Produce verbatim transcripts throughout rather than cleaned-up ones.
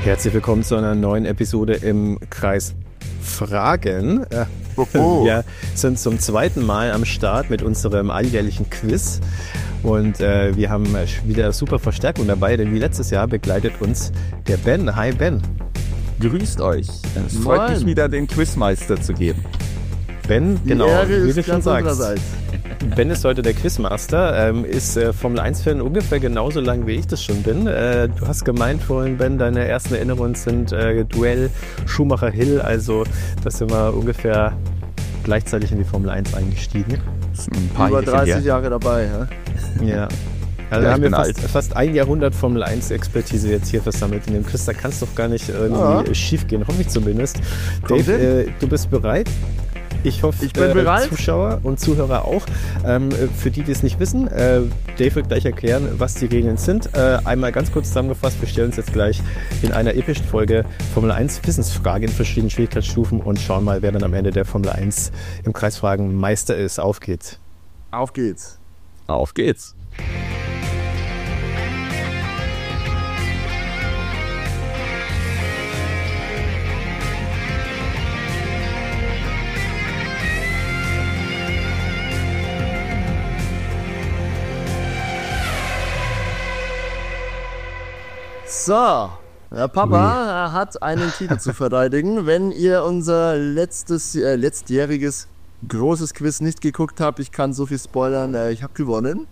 Herzlich willkommen zu einer neuen Episode im Kreis Fragen. Äh, Oh. Wir sind zum zweiten Mal am Start mit unserem alljährlichen Quiz und äh, wir haben wieder super Verstärkung dabei, denn wie letztes Jahr begleitet uns der Ben. Hi Ben. Grüßt euch. Es freut Moin. mich wieder, den Quizmeister zu geben. Ben, Die genau, Ehre wie ist du schon ganz sagst. unsererseits. Ben ist heute der Quizmaster, ähm, ist äh, Formel eins Fan ungefähr genauso lang wie ich das schon bin. Äh, du hast gemeint vorhin, Ben, deine ersten Erinnerungen sind äh, Duell Schumacher-Hill, also da sind wir ungefähr gleichzeitig in die Formel eins eingestiegen. Das sind ein paar Über Jährchen dreißig her. Jahre dabei. Ja? Ja. Also Ja, ich haben wir bin fast, fast ein Jahrhundert Formel eins Expertise jetzt hier versammelt in dem Quiz. Da kann es doch gar nicht irgendwie Ja. schief gehen, hoffe ich zumindest. Kommt Dave, hin. äh, du bist bereit? Ich hoffe, Ich bin äh, bereit. Zuschauer und Zuhörer auch. Ähm, für die, die es nicht wissen, äh, Dave wird gleich erklären, was die Regeln sind. Äh, einmal ganz kurz zusammengefasst, wir stellen uns jetzt gleich in einer epischen Folge Formel eins Wissensfrage in verschiedenen Schwierigkeitsstufen und schauen mal, wer dann am Ende der Formel eins im Kreisfragen Meister ist. Auf geht's. Auf geht's. Auf geht's. So, der Papa hat einen Titel zu verteidigen. Wenn ihr unser letztes, äh, letztjähriges großes Quiz nicht geguckt habt, ich kann so viel spoilern, äh, ich habe gewonnen.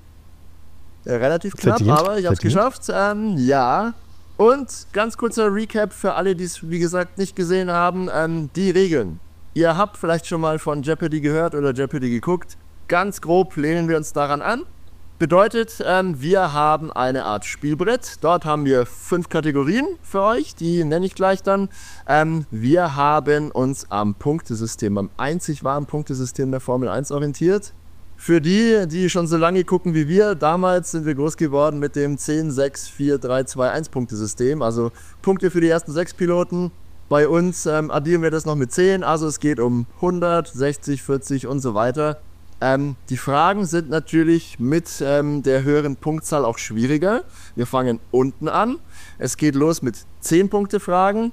Äh, relativ knapp, Verdient, aber ich habe es verdient. geschafft. Ähm, ja. Und ganz kurzer Recap für alle, die es wie gesagt nicht gesehen haben. Ähm, die Regeln. Ihr habt vielleicht schon mal von Jeopardy gehört oder Jeopardy geguckt. Ganz grob lehnen wir uns daran an. Bedeutet, ähm, wir haben eine Art Spielbrett. Dort haben wir fünf Kategorien für euch, die nenne ich gleich dann. Ähm, wir haben uns am Punktesystem, am einzig wahren Punktesystem der Formel eins orientiert. Für die, die schon so lange gucken wie wir, damals sind wir groß geworden mit dem zehn, sechs, vier, drei, zwei, eins Punktesystem. Also Punkte für die ersten sechs Piloten. Bei uns ähm, addieren wir das noch mit zehn, also es geht um hundert, sechzig, vierzig und so weiter. Ähm, die Fragen sind natürlich mit ähm, der höheren Punktzahl auch schwieriger. Wir fangen unten an. Es geht los mit zehn Punkte Fragen.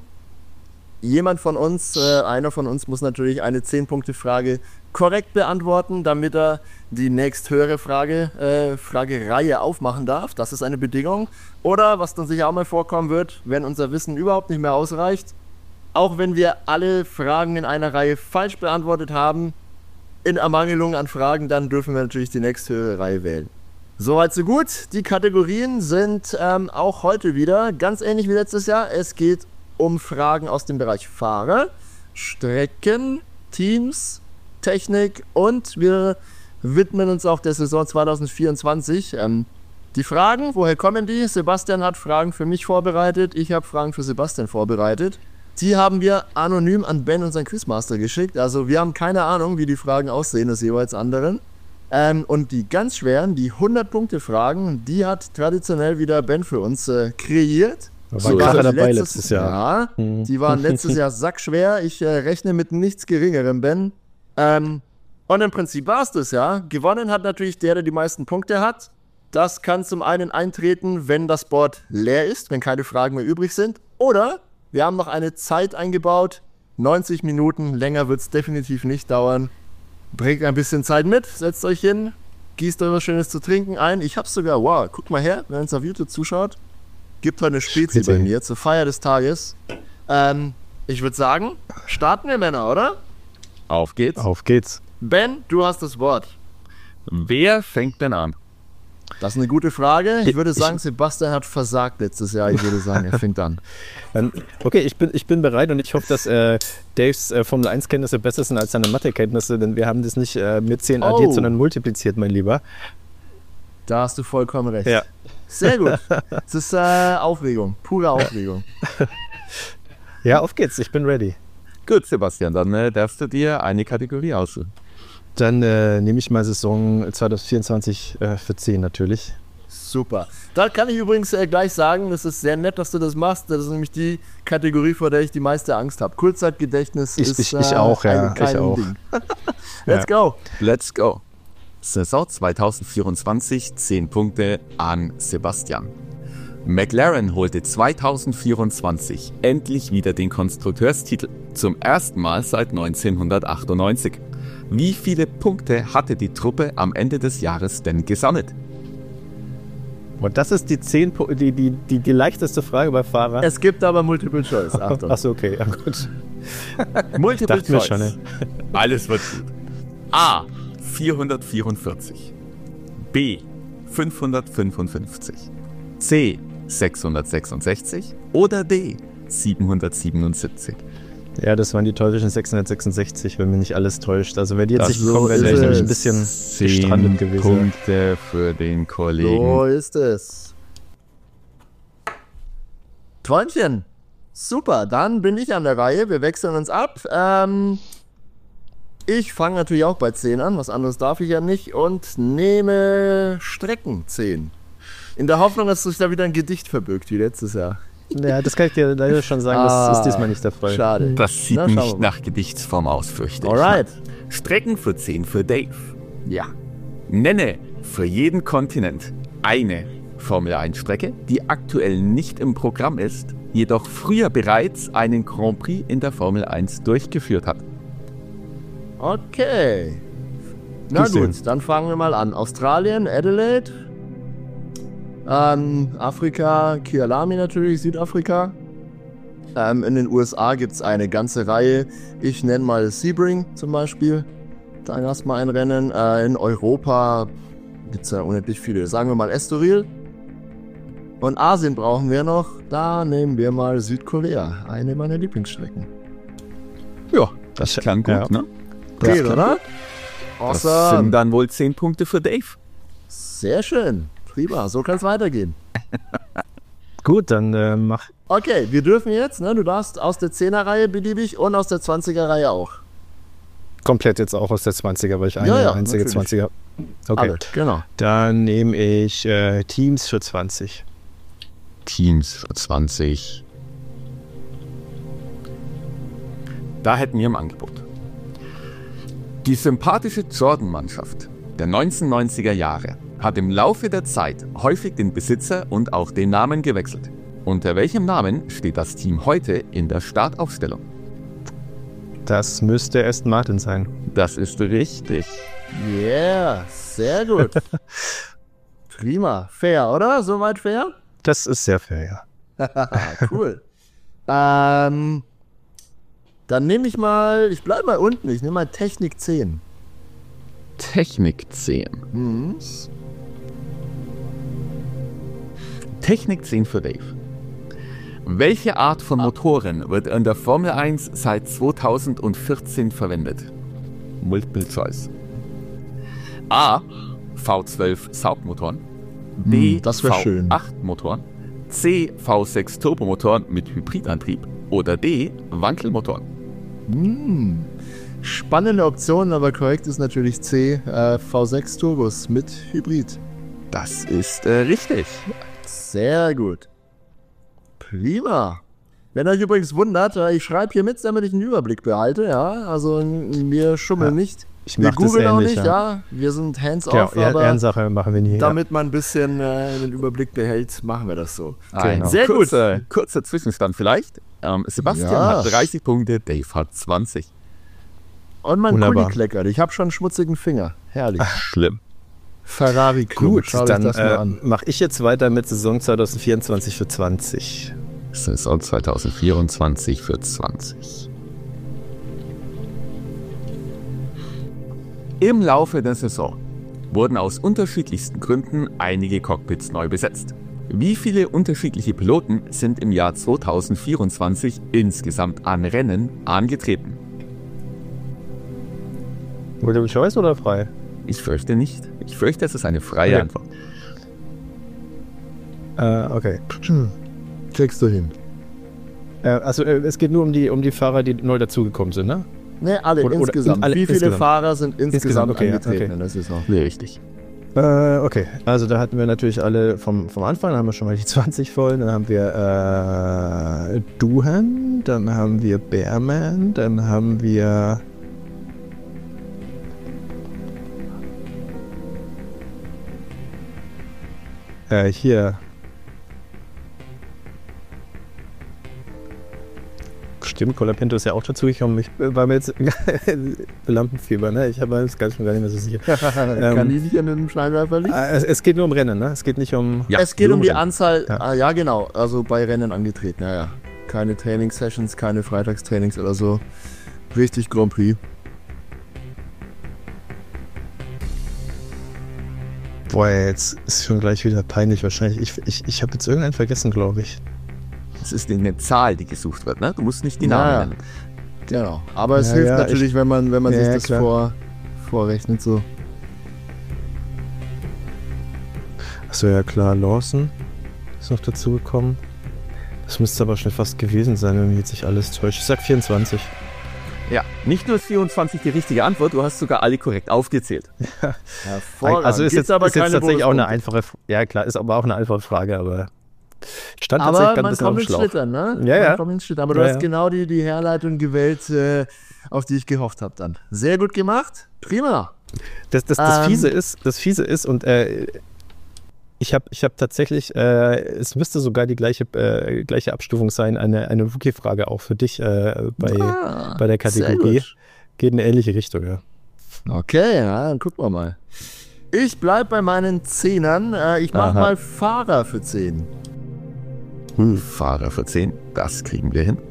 Jemand von uns, äh, einer von uns muss natürlich eine zehn Punkte Frage korrekt beantworten, damit er die nächsthöhere Frage, äh, Fragereihe aufmachen darf. Das ist eine Bedingung. Oder, was dann sicher auch mal vorkommen wird, wenn unser Wissen überhaupt nicht mehr ausreicht, auch wenn wir alle Fragen in einer Reihe falsch beantwortet haben, in Ermangelung an Fragen, dann dürfen wir natürlich die nächsthöhere Reihe wählen. Soweit so gut. Die Kategorien sind ähm, auch heute wieder ganz ähnlich wie letztes Jahr. Es geht um Fragen aus dem Bereich Fahrer, Strecken, Teams, Technik und wir widmen uns auch der Saison zwanzig vierundzwanzig. Ähm, die Fragen, woher kommen die? Sebastian hat Fragen für mich vorbereitet, ich habe Fragen für Sebastian vorbereitet. Die haben wir anonym an Ben, unseren Quizmaster, geschickt. Also wir haben keine Ahnung, wie die Fragen aussehen des jeweils anderen. Ähm, und die ganz schweren, die hundert-Punkte-Fragen, die hat traditionell wieder Ben für uns äh, kreiert. Da So war ist Kracher es. dabei letztes Jahr. Ja, Mhm. die waren letztes Jahr sackschwer. Ich äh, rechne mit nichts Geringerem, Ben. Ähm, und im Prinzip war es das, ja. Gewonnen hat natürlich der, der die meisten Punkte hat. Das kann zum einen eintreten, wenn das Board leer ist, wenn keine Fragen mehr übrig sind. Oder wir haben noch eine Zeit eingebaut. neunzig Minuten, länger wird es definitiv nicht dauern. Bringt ein bisschen Zeit mit, setzt euch hin, gießt euch was Schönes zu trinken ein. Ich hab's sogar, wow, guck mal her, wenn ihr uns auf YouTube zuschaut. Gibt heute eine Spezi Spezi. bei mir zur Feier des Tages. Ähm, ich würde sagen, starten wir, Männer, oder? Auf geht's. Auf geht's. Ben, du hast das Wort. Wer fängt denn an? Das ist eine gute Frage. Ich würde Ich- sagen, Sebastian hat versagt letztes Jahr. Ich würde sagen, er fängt an. Dann, okay, ich bin, ich bin bereit und ich hoffe, dass äh, Daves äh, Formel eins Kenntnisse besser sind als seine Mathe-Kenntnisse, denn wir haben das nicht äh, mit zehn addiert, Oh. sondern multipliziert, mein Lieber. Da hast du vollkommen recht. Ja. Sehr gut. Es ist äh, Aufregung, pure Aufregung. Ja, auf geht's, ich bin ready. Gut, Sebastian, dann äh, darfst du dir eine Kategorie aussuchen. Dann äh, nehme ich mal Saison zwanzig vierundzwanzig äh, für zehn natürlich. Super. Da kann ich übrigens äh, gleich sagen, das ist sehr nett, dass du das machst. Das ist nämlich die Kategorie, vor der ich die meiste Angst habe. Kurzzeitgedächtnis Ich- ist ich- ich auch, ja, ein, kein ich auch. Ding. Let's go. Let's go. Saison zwanzig vierundzwanzig, zehn Punkte an Sebastian. McLaren holte zweitausendvierundzwanzig endlich wieder den Konstrukteurstitel, zum ersten Mal seit neunzehnhundertachtundneunzig. Wie viele Punkte hatte die Truppe am Ende des Jahres denn gesammelt? Und das ist die, zehn, die, die, die, die leichteste Frage bei Fahrern. Es gibt aber Multiple Choice, Achtung. Achso, okay, ja gut. Multiple Dachten wir Choice. schon, ne? Alles wird gut. A. vierhundertvierundvierzig. B. fünfhundertfünfundfünfzig. C. sechshundertsechsundsechzig. Oder D. siebenhundertsiebenundsiebzig. Ja, das waren die teuflischen sechshundertsechsundsechzig, wenn mich nicht alles täuscht. Also wenn die jetzt Das nicht gekommen wären, so wäre ich ist nämlich ein es. bisschen Zehn gestrandet gewesen. Punkte für den Kollegen. So ist es. Träumchen. Super, dann bin ich an der Reihe. Wir wechseln uns ab. Ähm, ich fange natürlich auch bei zehn an. Was anderes darf ich ja nicht. Und nehme Strecken zehn. In der Hoffnung, dass sich da wieder ein Gedicht verbirgt, wie letztes Jahr. Ja, das kann ich dir leider schon sagen, das Ah, ist diesmal nicht der Fall. Schade. Das sieht Na, schauen wir nicht mal. nach Gedichtsform aus, fürchte ich. Alright. Strecken für zehn für Dave. Ja. Nenne für jeden Kontinent eine Formel eins Strecke, die aktuell nicht im Programm ist, jedoch früher bereits einen Grand Prix in der Formel eins durchgeführt hat. Okay. Na Grüß gut, dann fangen wir mal an. Australien, Adelaide. Ähm, Afrika, Kialami natürlich, Südafrika. Ähm, in den U S A gibt es eine ganze Reihe. Ich nenne mal Sebring zum Beispiel. Da gab es mal ein Rennen. Äh, in Europa gibt es ja unendlich viele. Sagen wir mal Estoril. Und Asien brauchen wir noch. Da nehmen wir mal Südkorea. Eine meiner Lieblingsstrecken. Ja, das klang gut, Ja. ne? Geht, klang oder? gut. Das Awesome. sind dann wohl zehn Punkte für Dave. Sehr schön. Prima, so kann es weitergehen. Gut, dann äh, mach. Okay, wir dürfen jetzt, ne, du darfst aus der zehner-Reihe beliebig und aus der zwanziger-Reihe auch. Komplett jetzt auch aus der zwanziger, weil ich eine Ja, ja, einzige natürlich. zwanziger. Okay, Alle, genau. dann nehme ich äh, Teams für zwanzig. Teams für zwanzig. Da hätten wir im Angebot. Die sympathische Jordan-Mannschaft der neunzehnhundertneunziger Jahre hat im Laufe der Zeit häufig den Besitzer und auch den Namen gewechselt. Unter welchem Namen steht das Team heute in der Startaufstellung? Das müsste Aston Martin sein. Das ist richtig. Yeah, sehr gut. Prima, fair, oder? Soweit fair? Das ist sehr fair, ja. Cool. ähm, dann nehme ich mal, ich bleibe mal unten, ich nehme mal Technik zehn. Technik zehn. Mhm. Technik zehn für Dave. Welche Art von Motoren wird in der Formel eins seit zweitausendvierzehn verwendet? Multiple Choice. A. V zwölf Saugmotoren. B. Hm, das wär V schön. acht Motoren. C. V sechs Turbomotoren mit Hybridantrieb. Oder D. Wankelmotoren. Hm. Spannende Option, aber korrekt ist natürlich C, äh, V sechs Turbos mit Hybrid. Das ist äh, richtig. Sehr gut. Prima. Wenn euch übrigens wundert, äh, ich schreibe hier mit, damit ich einen Überblick behalte, ja. Also n- wir schummeln Ja, nicht. ich Wir mach das googeln auch ähnlich, nicht, ja. ja. Wir sind Ja, hands-off, Ehr- aber Ehrensache machen wir nie. damit man ein bisschen äh, den Überblick behält, machen wir das so. Ein Genau. Sehr gut. kurzer, kurzer Zwischenstand vielleicht. Ähm, Sebastian Ja. hat dreißig Punkte, Dave hat zwanzig. Und mein Wunderbar. Kuli kleckert. Ich habe schon einen schmutzigen Finger. Herrlich. Schlimm. Ferrari Club. Gut, Schau dich dann das mal äh, an. mache ich jetzt weiter mit Saison zwanzig vierundzwanzig für zwanzig. Saison zweitausendvierundzwanzig für zwanzig. Im Laufe der Saison wurden aus unterschiedlichsten Gründen einige Cockpits neu besetzt. Wie viele unterschiedliche Piloten sind im Jahr zweitausendvierundzwanzig insgesamt an Rennen angetreten? Multiple Choice oder frei? Ich fürchte nicht. Ich fürchte, es ist eine freie Okay. Antwort. Äh, okay. Kriegst du hin. Äh, also äh, es geht nur um die, um die Fahrer, die neu dazugekommen sind, ne? Ne, alle Oder- oder insgesamt. in- alle Wie viele insgesamt. Fahrer sind insgesamt, Insgesamt, okay, ja, angetreten okay. in der Saison? Nee, richtig. Äh, okay. Also da hatten wir natürlich alle vom, vom Anfang, dann haben wir schon mal die zwanzig voll, dann haben wir äh, Duhan, dann haben wir Bearman, dann haben wir äh, hier Stimmt, Colapinto ist ja auch dazu gekommen. Ich war mir jetzt Lampenfieber, ne? Ich habe jetzt gar nicht mehr so sicher. Kann ähm, die nicht an einem Scheinwerfer liegen? es, es geht nur um Rennen, ne? Es geht nicht um... Ja, es geht um die Rennen. Anzahl, Ja. ja. Ah, ja genau, also bei Rennen angetreten, ja, ja. Keine Trainingssessions, keine Freitagstrainings oder so. Richtig Grand Prix. Boah, jetzt ist schon gleich wieder peinlich wahrscheinlich. Ich, ich, ich habe jetzt irgendeinen vergessen, glaube ich. Es ist eine Zahl, die gesucht wird, ne? Du musst nicht die Ja, Namen ja. nennen. Genau. Aber es Ja, hilft ja, natürlich, ich- wenn man, wenn man Ja, sich ja, das klar. vor, vorrechnet so. Achso, ja klar, Lawson ist noch dazu gekommen. Das müsste aber schon fast gewesen sein, wenn mich jetzt nicht alles täuscht. Ich sag vierundzwanzig. Ja, nicht nur ist vierundzwanzig die richtige Antwort, du hast sogar alle korrekt aufgezählt. Hervorragend. Also ist Gibt's jetzt, ist jetzt keine tatsächlich auch eine Bonuspunkte. einfache... Ja klar, ist aber auch eine einfache Frage, aber... Stand Aber tatsächlich ganz man bisschen kommt auf dem ins Schlauch. Schlittern, ne? Ja, ja. Man kommt ins Schlittern. Aber du Ja, hast ja. genau die, die Herleitung gewählt, äh, auf die ich gehofft habe dann. Sehr gut gemacht. Prima. Das, das, das, Ähm. Fiese ist, das Fiese ist, und äh, ich habe ich hab tatsächlich, äh, es müsste sogar die gleiche, äh, gleiche Abstufung sein, eine, eine Rookie-Frage auch für dich äh, bei, Ah, bei der sehr Kategorie. gut. Geht in eine ähnliche Richtung, ja. Okay, ja, dann gucken wir mal. Ich bleib bei meinen Zehnern. Äh, ich mach Aha. mal Fahrer für zehn. Hm. Fahrer für zehn, das kriegen wir hin.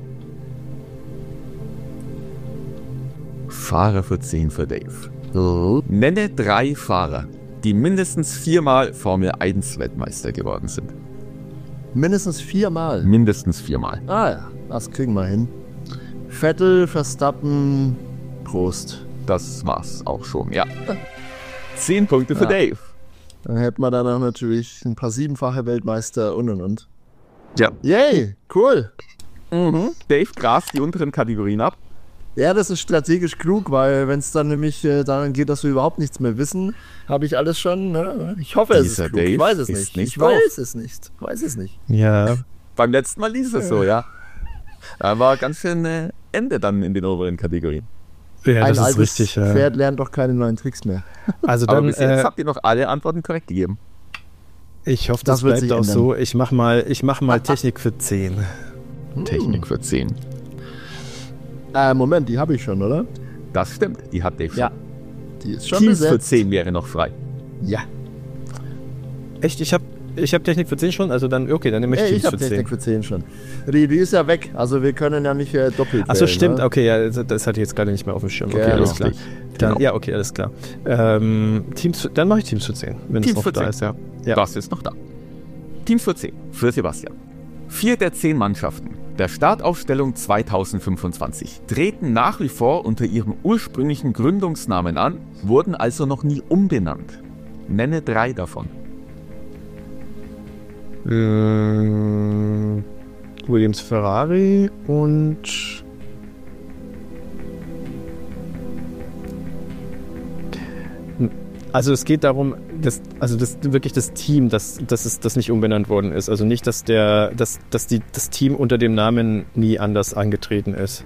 Fahrer für zehn für Dave. Nenne drei Fahrer, die mindestens viermal Formel eins Weltmeister geworden sind. Mindestens viermal. Mindestens viermal. Ah ja, das kriegen wir hin. Vettel, Verstappen, Prost. Das war's auch schon, ja. Zehn Punkte für Ja. Dave. Dann hätten wir danach natürlich ein paar siebenfache Weltmeister und und und. Ja. Yay, cool. Mhm. Dave grast die unteren Kategorien ab. Ja, das ist strategisch klug, weil wenn es dann nämlich äh, daran geht, dass wir überhaupt nichts mehr wissen, habe ich alles schon. Ne? Ich hoffe, es ist Dieser klug. Ich Dave weiß es ist nicht. nicht Ich doof. weiß es nicht. Weiß es nicht. Ja, Beim letzten Mal lief es so, ja. Da war ganz schön äh, Ende dann in den oberen Kategorien. ja Ein das ist altes richtig. Ja. Pferd lernt doch keine neuen Tricks mehr. Also Aber dann, bis jetzt äh, habt ihr noch alle Antworten korrekt gegeben. ich hoffe, das das, wird bleibt sich auch ändern. so. Ich mach mal, ich mach mal Technik für zehn. Technik für zehn. Äh, Moment, die habe ich schon, oder? Das stimmt, die hat Dave schon. Ja. Die ist schon Teams für besetzt. zehn wäre noch frei. Ja. Echt? Ich habe ich hab Technik für zehn schon? Also dann, okay, dann nehme ich Ey, Teams ich habe für zehn. Technik für zehn schon. Die, die ist ja weg, also wir können ja nicht äh, doppelt Achso, wählen, stimmt, ne? okay, ja, das, das hatte ich jetzt gerade nicht mehr auf dem Schirm. Okay, Genau. alles klar. Dann, Genau. Ja, okay, alles klar. Ähm, Teams, für- dann mache ich Teams für zehn, wenn Teams es für noch da zehn. ist, ja. ja. Das ist noch da. Teams für zehn, für Sebastian. Vier der zehn Mannschaften der Startaufstellung zweitausendfünfundzwanzig treten nach wie vor unter ihrem ursprünglichen Gründungsnamen an, wurden also noch nie umbenannt. Nenne drei davon. Ähm, Williams Ferrari und also es geht darum, dass also das wirklich das Team, dass dass es das nicht umbenannt worden ist. Also nicht, dass der dass, dass die das Team unter dem Namen nie anders angetreten ist.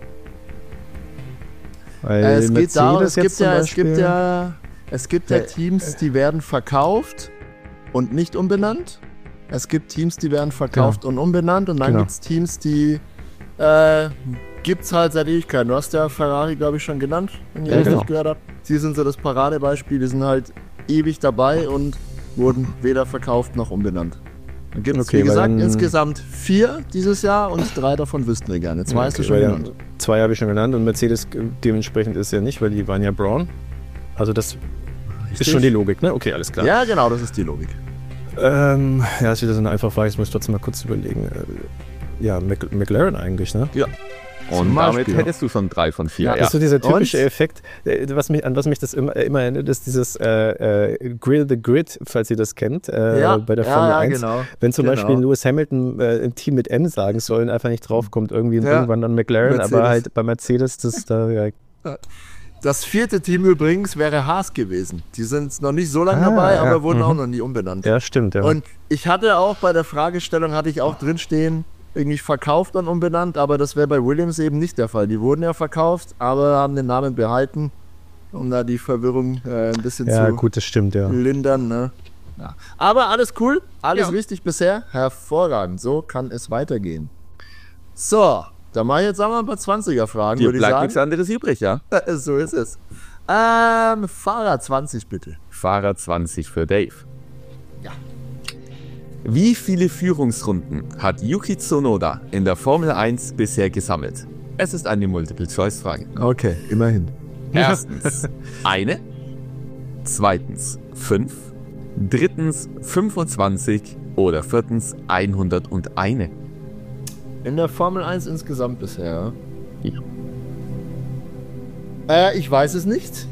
Weil Äh, es geht darum, es Mercedes jetzt gibt zum ja, es gibt Beispiel- ja, es gibt ja Äh, Teams, die werden verkauft und nicht umbenannt. Es gibt Teams, die werden verkauft und umbenannt und dann Genau. gibt es Teams, die äh, gibt's halt seit Ewigkeiten. Du hast ja Ferrari, glaube ich, schon genannt, wenn ihr Ja, das genau. nicht gehört habt. Sie sind so das Paradebeispiel, die sind halt ewig dabei und wurden weder verkauft noch umbenannt. Dann gibt es, Okay, wie weil gesagt, dann- insgesamt vier dieses Jahr und drei davon wüssten wir gerne. Zwei hast du Okay, schon weil genannt. ja, zwei habe ich schon genannt und Mercedes äh, dementsprechend ist ja nicht, weil die waren ja Brown. Also das ist schon die Logik, ne? Okay, alles klar. Ja, genau, das ist die Logik. Ähm, ja, ist wieder so eine einfache Frage, ich muss trotzdem mal kurz überlegen. Äh, Ja, Mc McLaren eigentlich, ne? Ja. Und Zum damit Beispiel. hättest du schon drei von vier. Ja, Ja, das ist so dieser typische Und? Effekt, äh, was mich, an was mich das immer, immer erinnert, ist dieses äh, äh, Grill the Grid, falls ihr das kennt, äh, Ja, bei der ja, Formel ja, eins. genau. Wenn zum Genau. Beispiel Lewis Hamilton äh, im Team mit M sagen soll und einfach nicht draufkommt, irgendwie Ja. irgendwann dann McLaren, Mercedes. aber halt bei Mercedes, das da, ja. Das vierte Team übrigens wäre Haas gewesen. Die sind noch nicht so lange Ah, dabei, ja. aber wurden Mhm. auch noch nie umbenannt. ja, stimmt, ja. Und ich hatte auch bei der Fragestellung, hatte ich auch drinstehen, irgendwie verkauft und umbenannt, aber das wäre bei Williams eben nicht der Fall. Die wurden ja verkauft, aber haben den Namen behalten, um da die Verwirrung äh, ein bisschen ja, zu gut, das stimmt, ja. lindern. Ne? Ja. Aber alles cool, alles Ja. richtig bisher. Hervorragend, so kann es weitergehen. So, Da mache ich jetzt sagen wir ein paar zwanziger-Fragen, Dir würde ich bleibt sagen. nichts anderes übrig, ja? So ist es. Ähm, Fahrer zwanzig bitte. Fahrer zwanzig für Dave. Ja. Wie viele Führungsrunden hat Yuki Tsunoda in der Formel eins bisher gesammelt? Es ist eine Multiple-Choice-Frage. Okay, immerhin. Erstens eine, zweitens fünf, drittens fünfundzwanzig oder viertens hunderteins. In der Formel eins insgesamt bisher? Ja. Äh, ich weiß es nicht.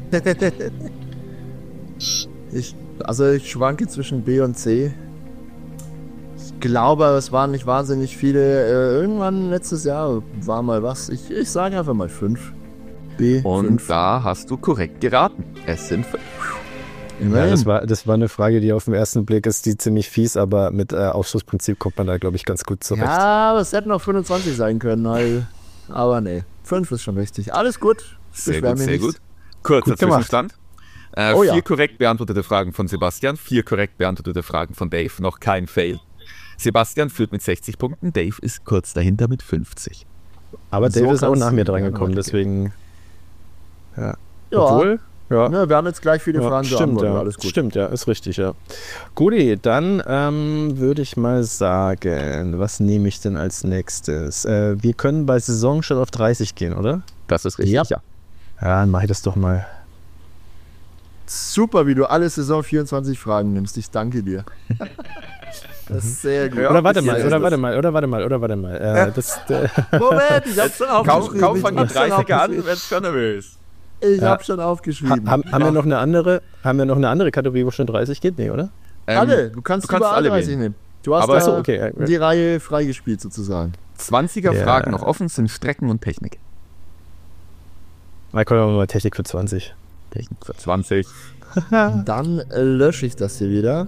ich, also ich schwanke zwischen B und C. Ich glaube, es waren nicht wahnsinnig viele. Äh, irgendwann letztes Jahr war mal was. Ich, ich sage einfach mal fünf. B, Und fünf. da hast du korrekt geraten. Es sind fünf. Ja, das war, das war eine Frage, die auf den ersten Blick ist, die ziemlich fies, aber mit äh, Ausschlussprinzip kommt man da, glaube ich, ganz gut zurecht. Ja, aber es hätten auch fünfundzwanzig sein können. Halt. Aber nee, fünf ist schon richtig. Alles gut. Ich Sehr beschwer gut, mich sehr nicht. gut. Kurzer Gut gemacht. Zwischenstand. Äh, Oh vier ja. korrekt beantwortete Fragen von Sebastian, vier korrekt beantwortete Fragen von Dave. Noch kein Fail. Sebastian führt mit sechzig Punkten, Dave ist kurz dahinter mit fünfzig. Aber So Dave ist auch kann's- nach mir dran ja, gekommen, okay. deswegen. Ja. Ja. Obwohl, ja. Ne, wir haben jetzt gleich viele Ja, Fragen stimmt, beantwortet. ja. Alles gut. Stimmt, ja, ist richtig, ja. Guti, dann ähm, würde ich mal sagen, was nehme ich denn als nächstes? Äh, wir können bei Saison schon auf dreißig gehen, oder? Das ist richtig, Ja. ja. Ja, dann mache ich das doch mal. Super, wie du alle Saison vierundzwanzig Fragen nimmst. Ich danke dir. Das ist sehr gut. Oder warte Bis mal, jetzt oder ist warte mal, oder warte mal, oder warte mal. Äh, das, äh, das- Moment, ich hab's schon Kaum, aufgeschrieben. kaum fangen die Ich hab's schon dreißiger an, aufgeschrieben. wird's schon nervös. Ich Ja. hab schon ha, aufgeschrieben. haben, haben wir noch eine andere, haben wir noch eine andere Kategorie, wo schon dreißig geht? Nee, oder? Ähm, alle, du kannst, du kannst überall alle dreißig wählen. nehmen. Du hast Aber- da Achso, okay. ja. die Reihe freigespielt sozusagen. zwanziger Ja. Fragen noch offen sind Strecken und Technik. Mal kommen wir mal Technik für zwanzig. Technik für zwanzig. Dann äh, lösche ich das hier wieder.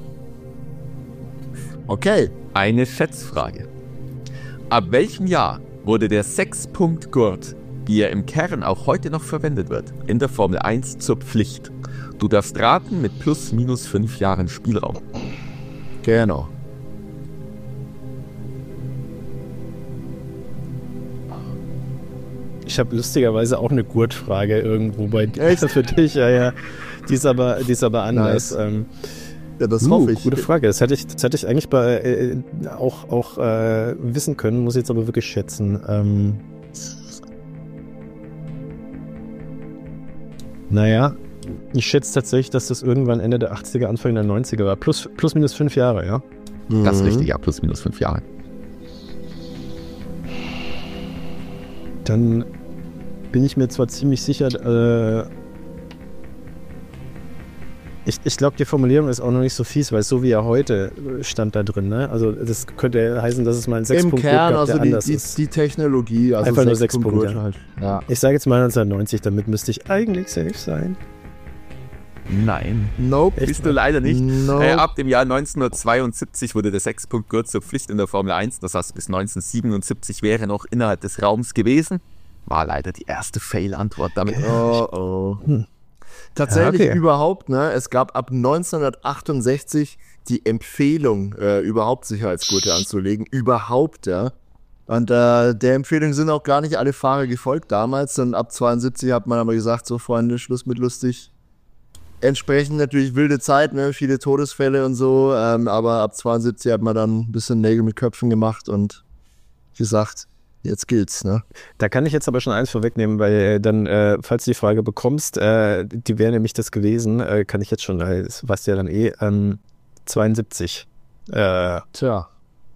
Okay. Eine Schätzfrage. Ab welchem Jahr wurde der Sechs-Punkt-Gurt, wie er im Kern auch heute noch verwendet wird, in der Formel eins zur Pflicht? Du darfst raten mit plus minus fünf Jahren Spielraum. Genau. Ich habe lustigerweise auch eine Gurtfrage irgendwo bei dir. Echt? Für dich, ja, ja. Die ist aber, die ist aber anders. Nice. Ähm, Ja, das uh, hoffe ich. Gute Frage. Das hätte ich, das hätte ich eigentlich bei, äh, auch, auch äh, wissen können, muss ich jetzt aber wirklich schätzen. Ähm, naja, ich schätze tatsächlich, dass das irgendwann Ende der achtziger, Anfang der neunziger war. Plus, plus minus fünf Jahre, ja. Das ist Mhm. richtig, ja, plus minus fünf Jahre. Dann bin ich mir zwar ziemlich sicher, äh, ich, ich glaube, die Formulierung ist auch noch nicht so fies, weil so wie er heute stand da drin, ne? Also das könnte heißen, dass es mal einen Im Sechspunkt Kern, gab, also der die, anders die, ist. die Technologie, also Einfach nur sechs sechs Punkte Punkte. halt. Ja. Ich sage jetzt mal neunzehnhundertneunzig, damit müsste ich eigentlich safe sein. Nein. Nope. Bist du leider nicht. Nope. Äh, ab dem Jahr neunzehnhundertzweiundsiebzig wurde der Sechs-Punkt-Gurt zur Pflicht in der Formel eins. Das heißt, bis neunzehnhundertsiebenundsiebzig wäre noch innerhalb des Raums gewesen. War leider die erste Fail-Antwort damit. Oh, oh. Tatsächlich Ja, okay. überhaupt, ne? Es gab ab neunzehnhundertachtundsechzig die Empfehlung, äh, überhaupt Sicherheitsgurte anzulegen. Überhaupt, ja. Und äh, der Empfehlung sind auch gar nicht alle Fahrer gefolgt damals. Und ab zweiundsiebzig hat man aber gesagt, so Freunde, Schluss mit lustig. Entsprechend natürlich wilde Zeit, ne? Viele Todesfälle und so. Ähm, aber ab zweiundsiebzig hat man dann ein bisschen Nägel mit Köpfen gemacht und gesagt, jetzt gilt's, ne? Da kann ich jetzt aber schon eins vorwegnehmen, weil äh, dann, äh, falls du die Frage bekommst, äh, die wäre nämlich das gewesen, äh, kann ich jetzt schon, weil das weißt du ja dann eh, ähm, zweiundsiebzig. Äh, Tja.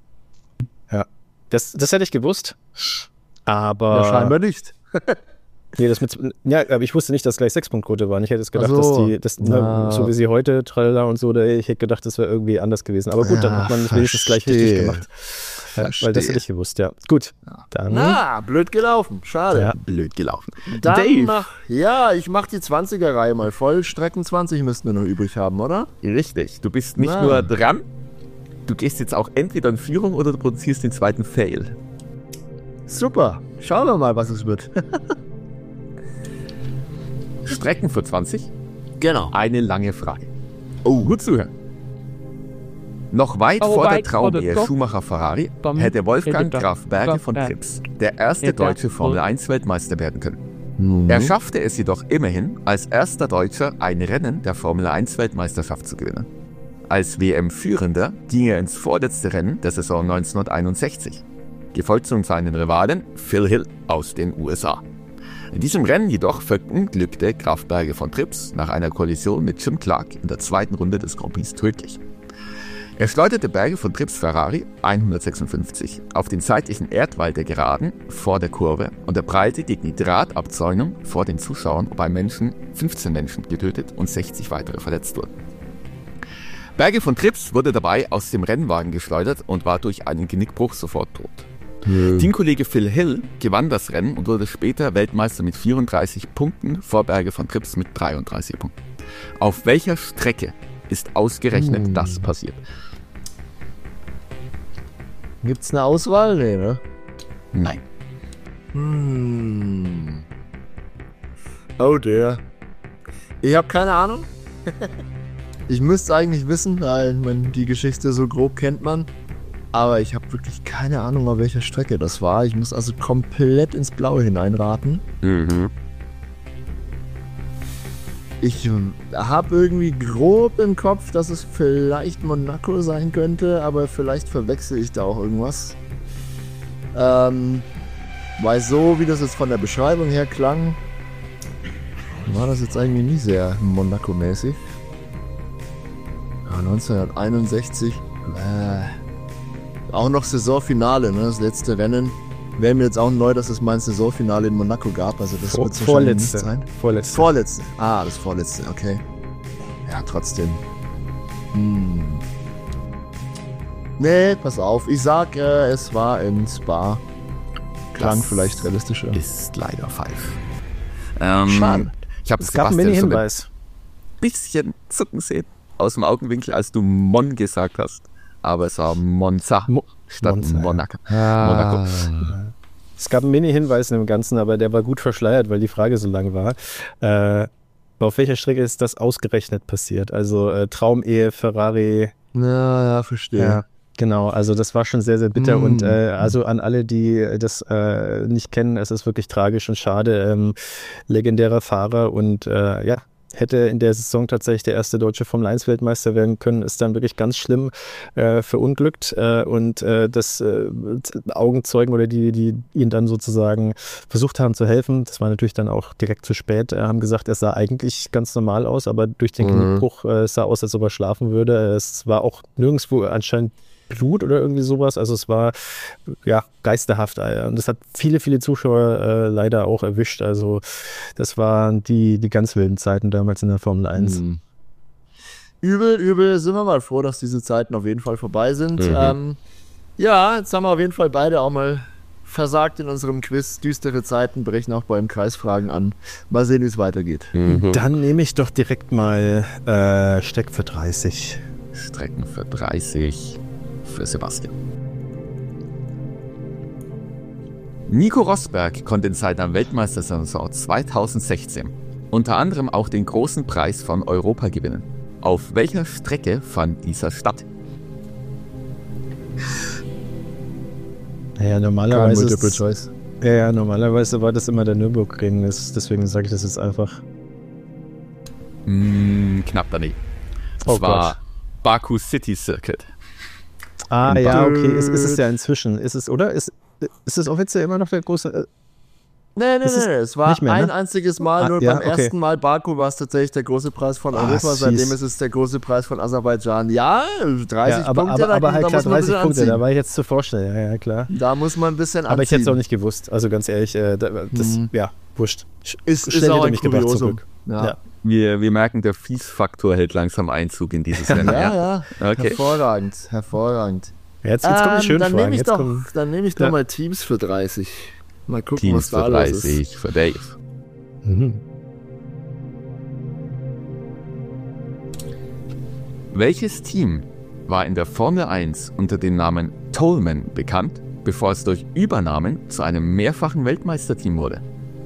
das, das hätte ich gewusst, aber... Ja, scheinbar nicht. Nee, das mit, ja, aber ich wusste nicht, dass gleich Sechs-Punkt-Quote waren. Ich hätte es gedacht, Ach so. dass die, das, Na. ne, so wie sie heute, tralala und so, da, ich hätte gedacht, das wäre irgendwie anders gewesen. Aber gut, dann Ja, hat man es wenigstens gleich richtig verstehe. gemacht. Ja, weil das Verstehe. hätte ich gewusst, ja. Gut, dann. Na, blöd gelaufen. Schade. Ja. Blöd gelaufen. Dann Dave. mach, ja, ich mach die zwanziger-Reihe mal voll. Strecken zwanzig müssten wir noch übrig haben, oder? Richtig. Du bist nicht Na. nur dran, du gehst jetzt auch entweder in Führung oder du produzierst den zweiten Fail. Super. Schauen wir mal, was es wird. Strecken für zwanzig. Genau. Eine lange Frage. Oh, gut zuhören. Noch weit Oh, vor der weit vor Traumehe der Top- Schumacher-Ferrari Dann hätte Wolfgang hätte Graf Berge von Berge. Trips der erste Hätte deutsche wohl- Formel eins Weltmeister werden können. Mhm. Er schaffte es jedoch immerhin, als erster Deutscher ein Rennen der Formel eins Weltmeisterschaft zu gewinnen. Als W M-Führender ging er ins vorletzte Rennen der Saison neunzehnhunderteinundsechzig, gefolgt von seinen Rivalen Phil Hill aus den U S A. In diesem Rennen jedoch verunglückte Graf Berge von Trips nach einer Kollision mit Jim Clark in der zweiten Runde des Grand Prix tödlich. Er schleuderte Berge von Trips Ferrari hundertsechsundfünfzig auf den seitlichen Erdwall der Geraden vor der Kurve und er prallte gegen die Drahtabzäunung vor den Zuschauern, wobei Menschen, fünfzehn Menschen getötet und sechzig weitere verletzt wurden. Berge von Trips wurde dabei aus dem Rennwagen geschleudert und war durch einen Genickbruch sofort tot. Mhm. Teamkollege Phil Hill gewann das Rennen und wurde später Weltmeister mit vierunddreißig Punkten vor Berge von Trips mit dreiunddreißig Punkten. Auf welcher Strecke ist ausgerechnet Mhm. das passiert? Gibt's eine Auswahl? Nee, ne? Nein. Hm. Oh dear. Ich habe keine Ahnung. Ich müsste eigentlich wissen, weil man die Geschichte so grob kennt man. Aber ich habe wirklich keine Ahnung, auf welcher Strecke das war. Ich muss also komplett ins Blaue hineinraten. Mhm. Ich habe irgendwie grob im Kopf, dass es vielleicht Monaco sein könnte, aber vielleicht verwechsel ich da auch irgendwas. Ähm, weil so, wie das jetzt von der Beschreibung her klang, war das jetzt eigentlich nicht sehr Monaco-mäßig. Ja, neunzehnhunderteinundsechzig, äh, auch noch Saisonfinale, ne, das letzte Rennen. Wäre mir jetzt auch neu, dass es mal ein Saisonfinale in Monaco gab, also das Vor, wird es wahrscheinlich nicht vorletzte. sein. Vorletzte. Vorletzte. Ah, das vorletzte, okay. Ja, trotzdem. Hm. Nee, pass auf. Ich sag, äh, es war in Spa. Klang Das vielleicht realistischer. Ist leider falsch. Ähm, Schade. Ich habe Es gab einen Mini-Hinweis. bisschen zucken sehen aus dem Augenwinkel, als du Mon gesagt hast. Aber es war Monza Mo- statt Monza, ja. Monaco. Ah. Monaco. Es gab einen Mini-Hinweis in dem Ganzen, aber der war gut verschleiert, weil die Frage so lang war. Äh, auf welcher Strecke ist das ausgerechnet passiert? Also äh, Traumehe, Ferrari. Ja, ja, verstehe. Ja, genau. Also das war schon sehr, sehr bitter. Mm. Und äh, also an alle, die das äh, nicht kennen, es ist wirklich tragisch und schade. Ähm, legendärer Fahrer und äh, ja, hätte in der Saison tatsächlich der erste deutsche Formel eins Weltmeister werden können, ist dann wirklich ganz schlimm äh, verunglückt äh, und äh, das äh, Augenzeugen oder die, die ihn dann sozusagen versucht haben zu helfen, das war natürlich dann auch direkt zu spät, äh, haben gesagt, er sah eigentlich ganz normal aus, aber durch den Mhm. Kniebruch äh, sah aus, als ob er schlafen würde. Es war auch nirgendwo anscheinend Blut oder irgendwie sowas. Also es war ja geisterhaft. äh, Und das hat viele, viele Zuschauer äh, leider auch erwischt. Also das waren die, die ganz wilden Zeiten damals in der Formel eins. Hm. Übel, übel. Sind wir mal froh, dass diese Zeiten auf jeden Fall vorbei sind. Mhm. Ähm, ja, jetzt haben wir auf jeden Fall beide auch mal versagt in unserem Quiz. Düstere Zeiten brechen auch beim Kreisfragen an. Mal sehen, wie es weitergeht. Mhm. Dann nehme ich doch direkt mal äh, Steck für dreißig. Strecken für dreißig für Sebastian. Nico Rosberg konnte in seiner Weltmeistersaison zweitausendsechzehn unter anderem auch den großen Preis von Europa gewinnen. Auf welcher Strecke fand dieser statt? Naja, Kein normalerweise, Multiple ist, Choice. ja, ja, normalerweise war das immer der Nürburgring. Das, deswegen sage ich das jetzt einfach. Hm, knapp daneben. Oh Es war Gott. Baku City Circuit. Ah, In ja, Bad- okay, ist, ist es ja inzwischen. Ist es, oder? Ist, ist es offiziell immer noch der große... Äh, Nee, nee, Ist es nee, es war nicht mehr, ein ne? einziges Mal, Ah, nur ja, beim okay. ersten Mal Baku war es tatsächlich der große Preis von Ah, Europa, süß. seitdem ist es der große Preis von Aserbaidschan. Ja, dreißig ja, aber, Punkte, aber, aber da, halt da klar, muss man ein dreißig bisschen Punkte, anziehen. da war ich jetzt zu vorstellen. Ja, ja, klar. Da muss man ein bisschen Aber ich hätte es auch anziehen. nicht gewusst. Also ganz ehrlich, äh, da- das, Mhm. ja, wurscht. Sch- Ist, schnell ist auch hinter ein mich gebracht, zum Kuriosum. Glück. Ja. Ja. Wir, wir merken, der Fies-Faktor hält langsam Einzug in dieses Rennen. Ja, ja, Okay. hervorragend, hervorragend. Jetzt, jetzt kommen die Ähm, schönen dann Fragen. nehme ich Jetzt doch, kommen, dann nehme ich Ja. doch mal Teams für dreißig. Mal gucken, Teams was da für los ist. dreißig für Dave. mhm. Welches Team war in der Formel eins unter dem Namen Toleman bekannt, bevor es durch Übernahmen zu einem mehrfachen Weltmeisterteam wurde?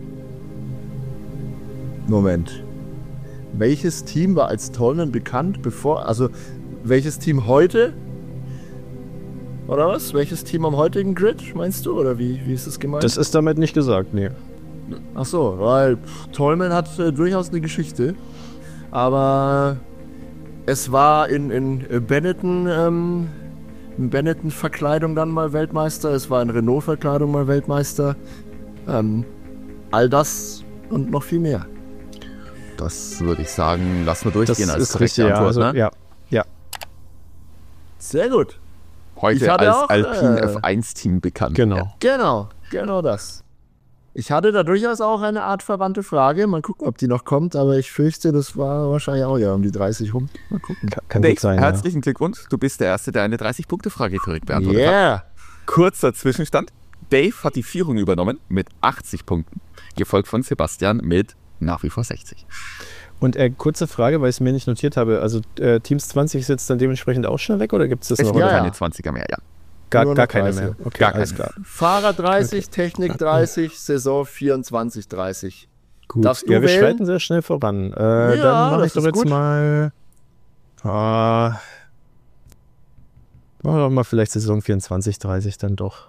Moment. Welches Team war als Tollman bekannt, bevor, also welches Team heute Oder was? Welches Team am heutigen Grid, meinst du? Oder wie, wie ist das gemeint? Das ist damit nicht gesagt, nee. Ach so, weil pff, Tollman hat äh, durchaus eine Geschichte. Aber es war in, in Benetton, ähm, in Benetton-Verkleidung dann mal Weltmeister. Es war in Renault-Verkleidung mal Weltmeister. Ähm, all das und noch viel mehr. Das würde ich sagen, lassen wir durchgehen Das als ist korrekte richtig, ja. Antwort. Also, ne? ja. Ja. Sehr gut. Heute Ich hatte als auch, Alpine äh, F eins Team bekannt. Genau. Genau, genau das. Ich hatte da durchaus auch eine Art verwandte Frage. Mal gucken, ob die noch kommt, aber ich fürchte, das war wahrscheinlich auch ja um die dreißig rum. Mal gucken. Kann, kann Dave, gut sein, herzlichen Glückwunsch. Du bist der Erste, der eine dreißig-Punkte-Frage korrekt beantwortet hat. Yeah. Kurzer Zwischenstand. Dave hat die Führung übernommen mit achtzig Punkten, gefolgt von Sebastian mit nach wie vor sechzig. ja. Und äh, kurze Frage, weil ich es mir nicht notiert habe. Also äh, Teams zwanzig ist jetzt dann dementsprechend auch schon weg oder gibt es das Es noch? gibt ja, oder? keine ja. zwanziger mehr, ja. Gar, Nur gar noch keine dreißig. mehr. Okay, Gar alles keine. klar. Fahrer dreißig, Technik dreißig, Saison vierundzwanzig dreißig. Gut. Darfst du ja, wir wählen? schreiten sehr schnell voran. Äh, Ja, dann mache das ich doch ist jetzt gut. mal. Ah, machen wir doch mal vielleicht Saison vierundzwanzig dreißig dann doch.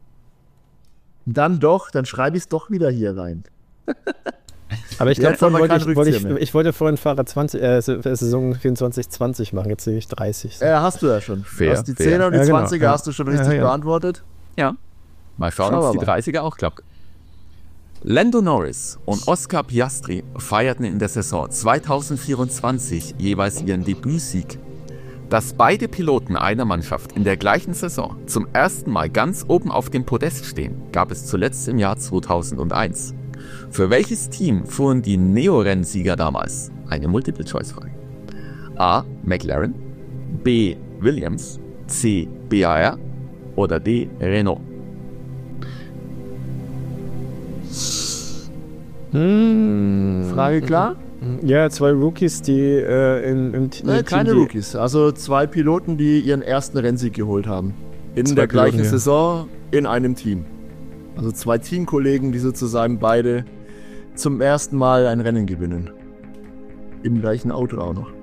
Dann doch, dann schreibe ich es doch wieder hier rein. Aber ich Jetzt glaube, haben wir wollte keinen ich, wollte ich, Rückzieher mehr. ich wollte vorhin Fahrer zwanzig, äh, Saison vierundzwanzig zwanzig machen. Jetzt sehe ich dreißig. Äh, hast du ja schon. Fair, Du hast die fair. zehner und die Ja, genau, zwanziger ja. hast du schon richtig Ja, ja. beantwortet. Ja. Mal schauen, Schauen ob wir die mal. dreißiger auch klappt. Lando Norris und Oscar Piastri feierten in der Saison zweitausendvierundzwanzig jeweils ihren Debütsieg. Dass beide Piloten einer Mannschaft in der gleichen Saison zum ersten Mal ganz oben auf dem Podest stehen, gab es zuletzt im Jahr zweitausendeins. Für welches Team fuhren die Neo-Rennsieger damals? Eine Multiple-Choice-Frage. A. McLaren, B. Williams, C. B A R oder D. Renault? Hm. Frage klar? Ja, zwei Rookies, die äh, in, im, im Ne, Team, keine die, Rookies. Also zwei Piloten, die ihren ersten Rennsieg geholt haben. In Zwei der gleichen Piloten, ja. Saison in einem Team. Also zwei Teamkollegen, die sozusagen beide zum ersten Mal ein Rennen gewinnen. Im gleichen Auto auch noch.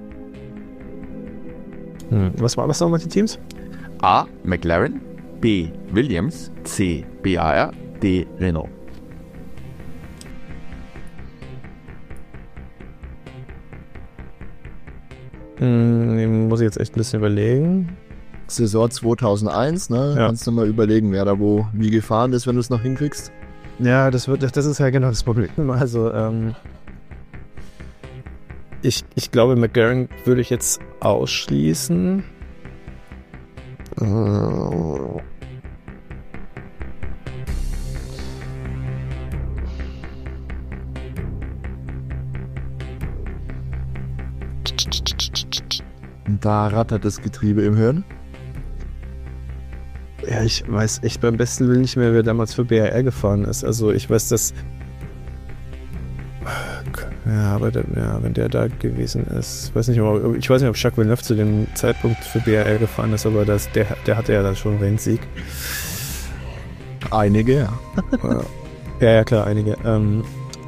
Hm. Was war was nochmal die Teams? A. McLaren, B. Williams, C. B A R, D. Renault. Hm, muss ich jetzt echt ein bisschen überlegen. Saison zweitausendeins, ne? Ja. Kannst du mal überlegen, wer da wo wie gefahren ist, wenn du es noch hinkriegst. Ja, das wird, das ist ja genau das Problem. Also, ähm, ich, ich glaube, McLaren würde ich jetzt ausschließen. Äh, Da rattert das Getriebe im Hirn. Ja, ich weiß echt beim besten Willen nicht mehr, wer damals für B R R gefahren ist. Also ich weiß, dass... Ja, aber der, ja, wenn der da gewesen ist... Weiß nicht, ob, ich weiß nicht, ob Jacques Villeneuve zu dem Zeitpunkt für B R R gefahren ist, aber das, der, der hatte ja dann schon einen Rennsieg. Einige, ja. Ja, ja, klar, einige. Ähm,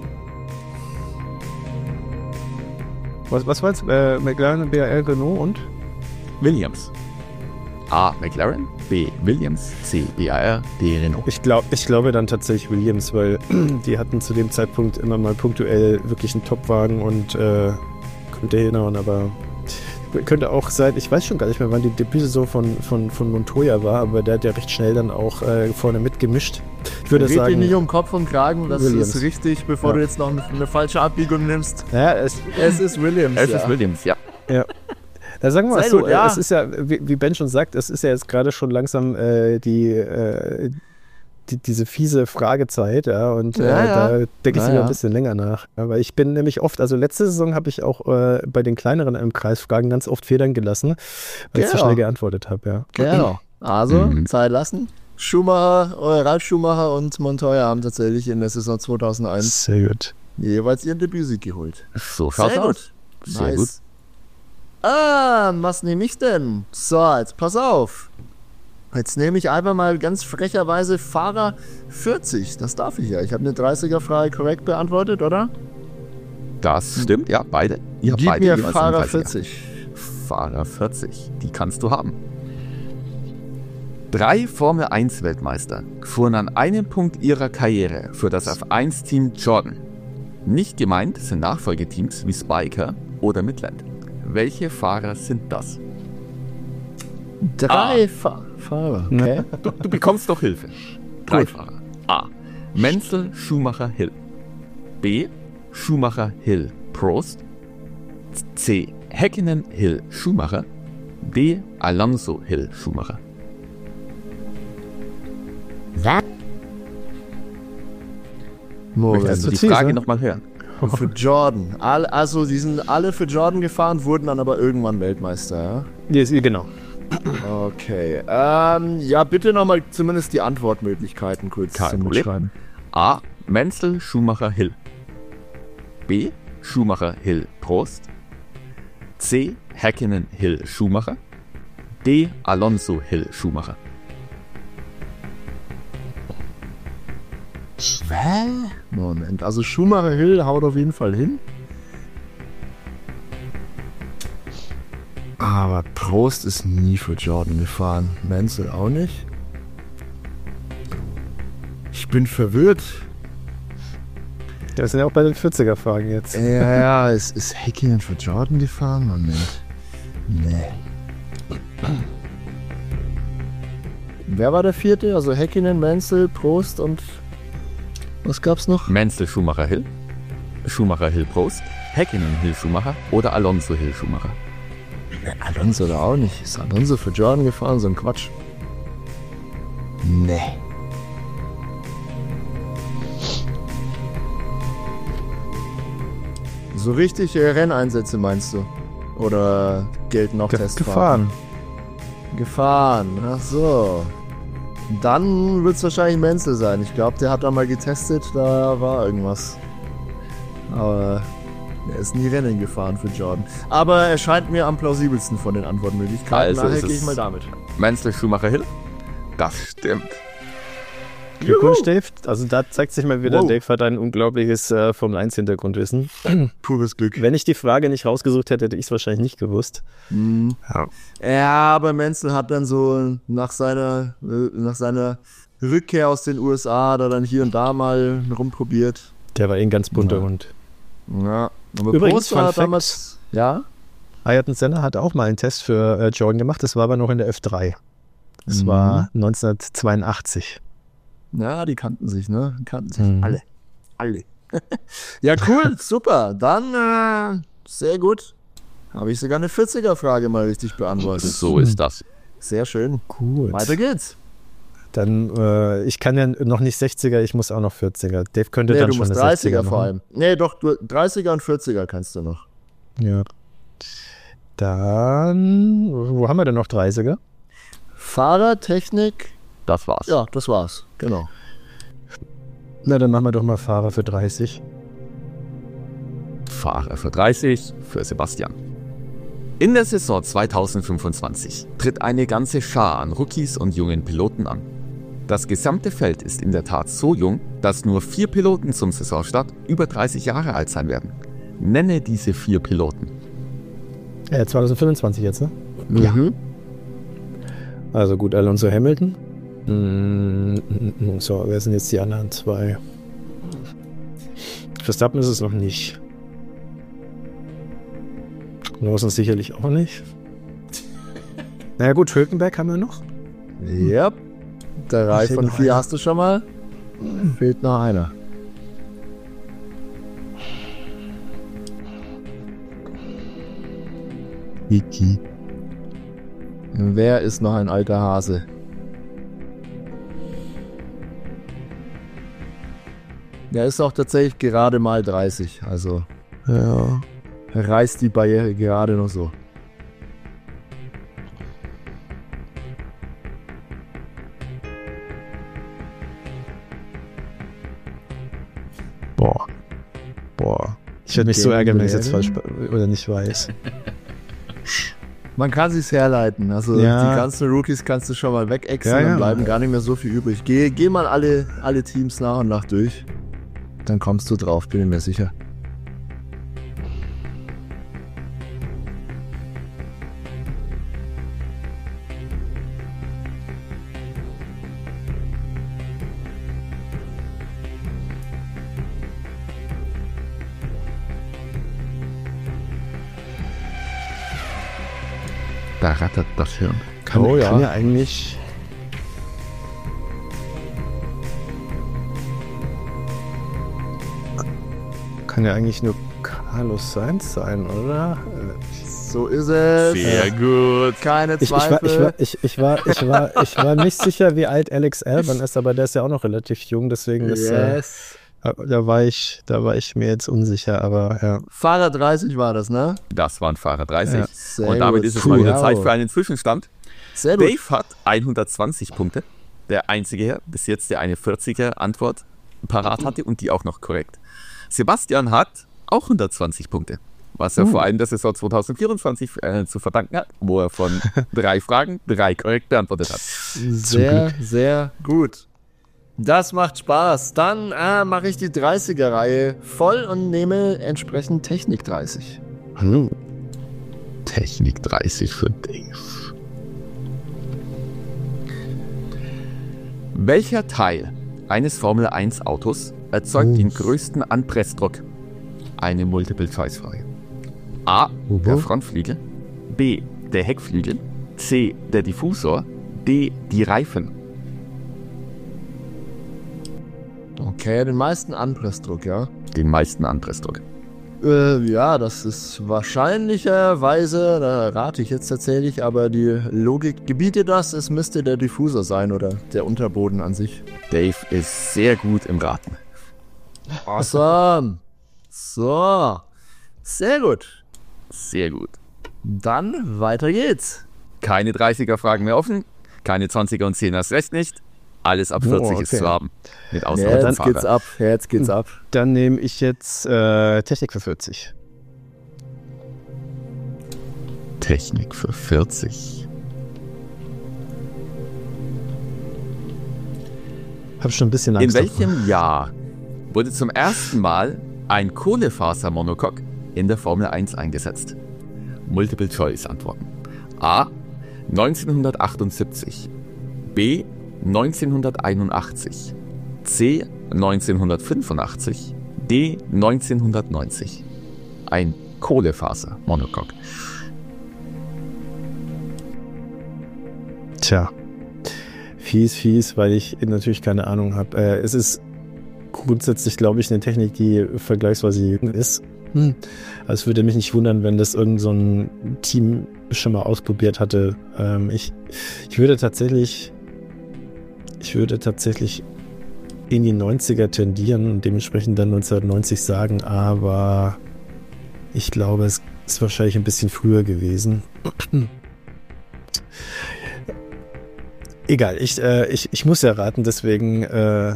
was, was war jetzt? Äh, McLaren, B R R, Renault und? Williams. A. McLaren, B. Williams, C. B A R, D. Renault. Ich, glaub, ich glaube dann tatsächlich Williams, weil die hatten zu dem Zeitpunkt immer mal punktuell wirklich einen Topwagen und äh, könnte hinhauen, aber könnte auch sein, ich weiß schon gar nicht mehr, wann die Debütsaison von, von, von Montoya war, aber der hat ja recht schnell dann auch äh, vorne mitgemischt. Ich würde Red sagen... dir nicht um Kopf und Kragen, das Williams. ist richtig, bevor Ja. du jetzt noch eine, eine falsche Abbiegung nimmst. Ja, es, Es ist Williams, Es ja. ist Williams, ja. ja. Da sagen wir mal Sehr so, gut, ja. es ist ja, wie, wie Ben schon sagt, es ist ja jetzt gerade schon langsam äh, die, äh, die, diese fiese Fragezeit, ja, und äh, Ja, ja. da denke ich Ja, immer ja. ein bisschen länger nach. Aber ich bin nämlich oft, also letzte Saison habe ich auch äh, bei den kleineren im Kreisfragen ganz oft Federn gelassen, weil ich zu Genau. schnell geantwortet habe, ja. Genau. Also, Mhm. Zeit lassen. Schumacher, äh, Ralf Schumacher und Montoya haben tatsächlich in der Saison zweitausendeins Sehr gut. jeweils ihren Debütsieg geholt. So schaut's Sehr aus. gut. Sehr nice. gut. Ah, was nehme ich denn? So, jetzt pass auf. Jetzt nehme ich einfach mal ganz frecherweise Fahrer vierzig. Das darf ich ja. Ich habe eine dreißiger-Frage korrekt beantwortet, oder? Das stimmt, ja, beide. Ihr habt Gib beide mir jeweils einen Fahrer dreißiger. vierzig. Fahrer vierzig, die kannst du haben. Drei Formel eins Weltmeister fuhren an einem Punkt ihrer Karriere für das F eins Team Jordan. Nicht gemeint sind Nachfolgeteams wie Spyker oder Midland. Welche Fahrer sind das? Drei ah. Fa- Fahrer, okay. Du, du bekommst doch Hilfe. Drei Gut. Fahrer. A. Menzel, Schumacher, Hill. B. Schumacher, Hill, Prost. C. Häkkinen, Hill, Schumacher. D. Alonso, Hill, Schumacher. Was? Moment, möchtest du die Frage nochmal hören? Für Jordan. All, also die sind alle für Jordan gefahren, wurden dann aber irgendwann Weltmeister, ja? Yes, genau. Okay. Ähm, ja, bitte nochmal zumindest die Antwortmöglichkeiten kurz Kein zum Problem. Mitschreiben. A. Menzel, Schumacher, Hill. B. Schumacher, Hill, Prost. C. Häkkinen, Hill, Schumacher. D. Alonso, Hill, Schumacher. Hä? Moment, also Schumacher, Hill haut auf jeden Fall hin. Aber Prost ist nie für Jordan gefahren. Menzel auch nicht. Ich bin verwirrt. Ja, wir sind ja auch bei den vierziger-Fragen jetzt. Ja, ja, es ist Häkkinen für Jordan gefahren? Moment. Nee. Wer war der vierte? Also Häkkinen, Menzel, Prost und was gab's noch? Menzel, Schumacher, Hill. Schumacher, Hill, Prost. Häkkinen, Hill, Schumacher. Oder Alonso, Hill, Schumacher. Alonso da auch nicht. Ist Alonso für Jordan gefahren? So ein Quatsch. Nee. So richtig äh, Renneinsätze meinst du? Oder gelten auch Ge- Testfahrten? Gefahren. Gefahren, ach so. Dann wird es wahrscheinlich Menzel sein. Ich glaube, der hat da mal getestet, da war irgendwas. Aber er ist nie Rennen gefahren für Jordan. Aber er scheint mir am plausibelsten von den Antwortmöglichkeiten. Also Nachher ist gehe ich es mal damit. Menzel, Schumacher, Hill? Das stimmt. Glückwunsch, Dave. Also da zeigt sich mal wieder, Wow. Dave hat ein unglaubliches äh, Formel eins Hintergrundwissen. Pures Glück. Wenn ich die Frage nicht rausgesucht hätte, hätte ich es wahrscheinlich nicht gewusst. Mhm. Ja. Ja, aber Menzel hat dann so nach seiner, äh, nach seiner Rückkehr aus den U S A da dann hier und da mal rumprobiert. Der war eh ein ganz bunter Ja. Hund. Ja, aber Übrigens, Prost war Fun Fact. damals. Ja? Ayrton Senna hat auch mal einen Test für äh, Jordan gemacht. Das war aber noch in der F drei. Das Mhm. war neunzehnhundertzweiundachtzig. Ja, die kannten sich, ne? Die kannten sich Mhm. alle. Alle. Ja, cool, super. Dann, äh, sehr gut. Habe ich sogar eine vierziger-Frage mal richtig beantwortet. So ist das. Sehr schön. Gut. Weiter geht's. Dann, äh, ich kann ja noch nicht sechziger, ich muss auch noch vierziger. Dave könnte Nee, dann du schon musst eine dreißiger sechziger vor machen. allem. Nee, doch, du, dreißiger und vierziger kannst du noch. Ja. Dann, wo haben wir denn noch dreißiger? Fahrer, Technik, Das war's. ja, das war's. Genau. Na, dann machen wir doch mal Fahrer für dreißig. Fahrer für dreißig für Sebastian. In der Saison zweitausendfünfundzwanzig tritt eine ganze Schar an Rookies und jungen Piloten an. Das gesamte Feld ist in der Tat so jung, dass nur vier Piloten zum Saisonstart über dreißig Jahre alt sein werden. Nenne diese vier Piloten. Äh, zweitausendfünfundzwanzig jetzt, ne? Ja. Also gut, Alonso, Hamilton. Mm, So, wer sind jetzt die anderen zwei? Verstappen ist es noch nicht. Lawson sicherlich auch nicht. Naja gut, Hülkenberg haben wir noch. Yep. Drei Fehlt von noch vier einer. hast du schon mal. Fehlt noch einer. Iki. Wer ist noch ein alter Hase? Der ist auch tatsächlich gerade mal dreißig, also Ja. reißt die Barriere gerade noch so. Boah. Boah. Ich werde mich so ärgern, wenn ich es jetzt Gänge falsch oder nicht weiß. Man kann sich's herleiten. Also Ja. die ganzen Rookies kannst du schon mal wegexen, Ja, ja. dann bleiben gar nicht mehr so viel übrig. Geh, geh mal alle, alle Teams nach und nach durch. Dann kommst du drauf, bin ich mir sicher. Da rattert das Hirn. Kann, Oh, ja. kann ja eigentlich... Kann ja eigentlich nur Carlos Sainz sein, oder? So ist es. Sehr gut. Keine Ich, ich, war, Zweifel. ich, war, ich, ich, war, ich, war, ich war nicht sicher, wie alt Alex Albon ist, aber der ist ja auch noch relativ jung, deswegen ist, yes. äh, da, war ich, da war ich mir jetzt unsicher, aber ja. Fahrer dreißig war das, ne? Das waren Fahrer dreißig. Ja. Sehr Und damit gut. ist es mal wieder Puh. Zeit für einen Zwischenstand. Sehr gut. Dave hat hundertzwanzig Punkte. Der einzige hier bis jetzt, der eine vierziger Antwort parat hatte und die auch noch korrekt. Sebastian hat auch hundertzwanzig Punkte. Was er Uh. vor allem der Saison zwanzig vierundzwanzig äh, zu verdanken hat, wo er von drei Fragen drei korrekt beantwortet hat. Sehr, sehr gut. Das macht Spaß. Dann äh, mache ich die dreißiger-Reihe voll und nehme entsprechend Technik dreißig. Hm. Technik dreißig für Dave. Welcher Teil eines Formel eins Autos erzeugt Oh. den größten Anpressdruck? Eine Multiple-Choice-Frage. A. Der Frontflügel. B. Der Heckflügel. C. Der Diffusor. D. Die Reifen. Okay, den meisten Anpressdruck, ja. Den meisten Anpressdruck. Äh, ja, das ist wahrscheinlicherweise, da rate ich jetzt tatsächlich, aber die Logik gebietet das, es müsste der Diffusor sein oder der Unterboden an sich. Dave ist sehr gut im Raten. Awesome. So, sehr gut. Sehr gut. Dann weiter geht's. Keine dreißiger-Fragen mehr offen. Keine zwanziger und zehner erst recht nicht. Alles ab vierzig Oh, ist okay. zu haben. Mit Ausnahme Jetzt vom Fahrer. geht's ab, jetzt geht's ab. Dann nehme ich jetzt äh, Technik für vierzig. Technik für vierzig. Hab schon ein bisschen In Angst. welchem Jahr wurde zum ersten Mal ein Kohlefasermonocoque in der Formel eins eingesetzt? Multiple-Choice-Antworten. A. neunzehnhundertachtundsiebzig. B. neunzehnhunderteinundachtzig. C. neunzehnhundertfünfundachtzig. D. neunzehnhundertneunzig. Ein Kohlefaser-Monocoque. Tja, fies, fies, weil ich natürlich keine Ahnung habe. Äh, es ist grundsätzlich, glaube ich, eine Technik, die vergleichsweise jung ist. Hm. Also es würde mich nicht wundern, wenn das irgend so ein Team schon mal ausprobiert hatte. Ähm, ich, ich würde tatsächlich, ich würde tatsächlich in die neunziger tendieren und dementsprechend dann neunzehnhundertneunzig sagen, aber ich glaube, es ist wahrscheinlich ein bisschen früher gewesen. Egal, ich, äh, ich, ich muss ja raten, deswegen, äh,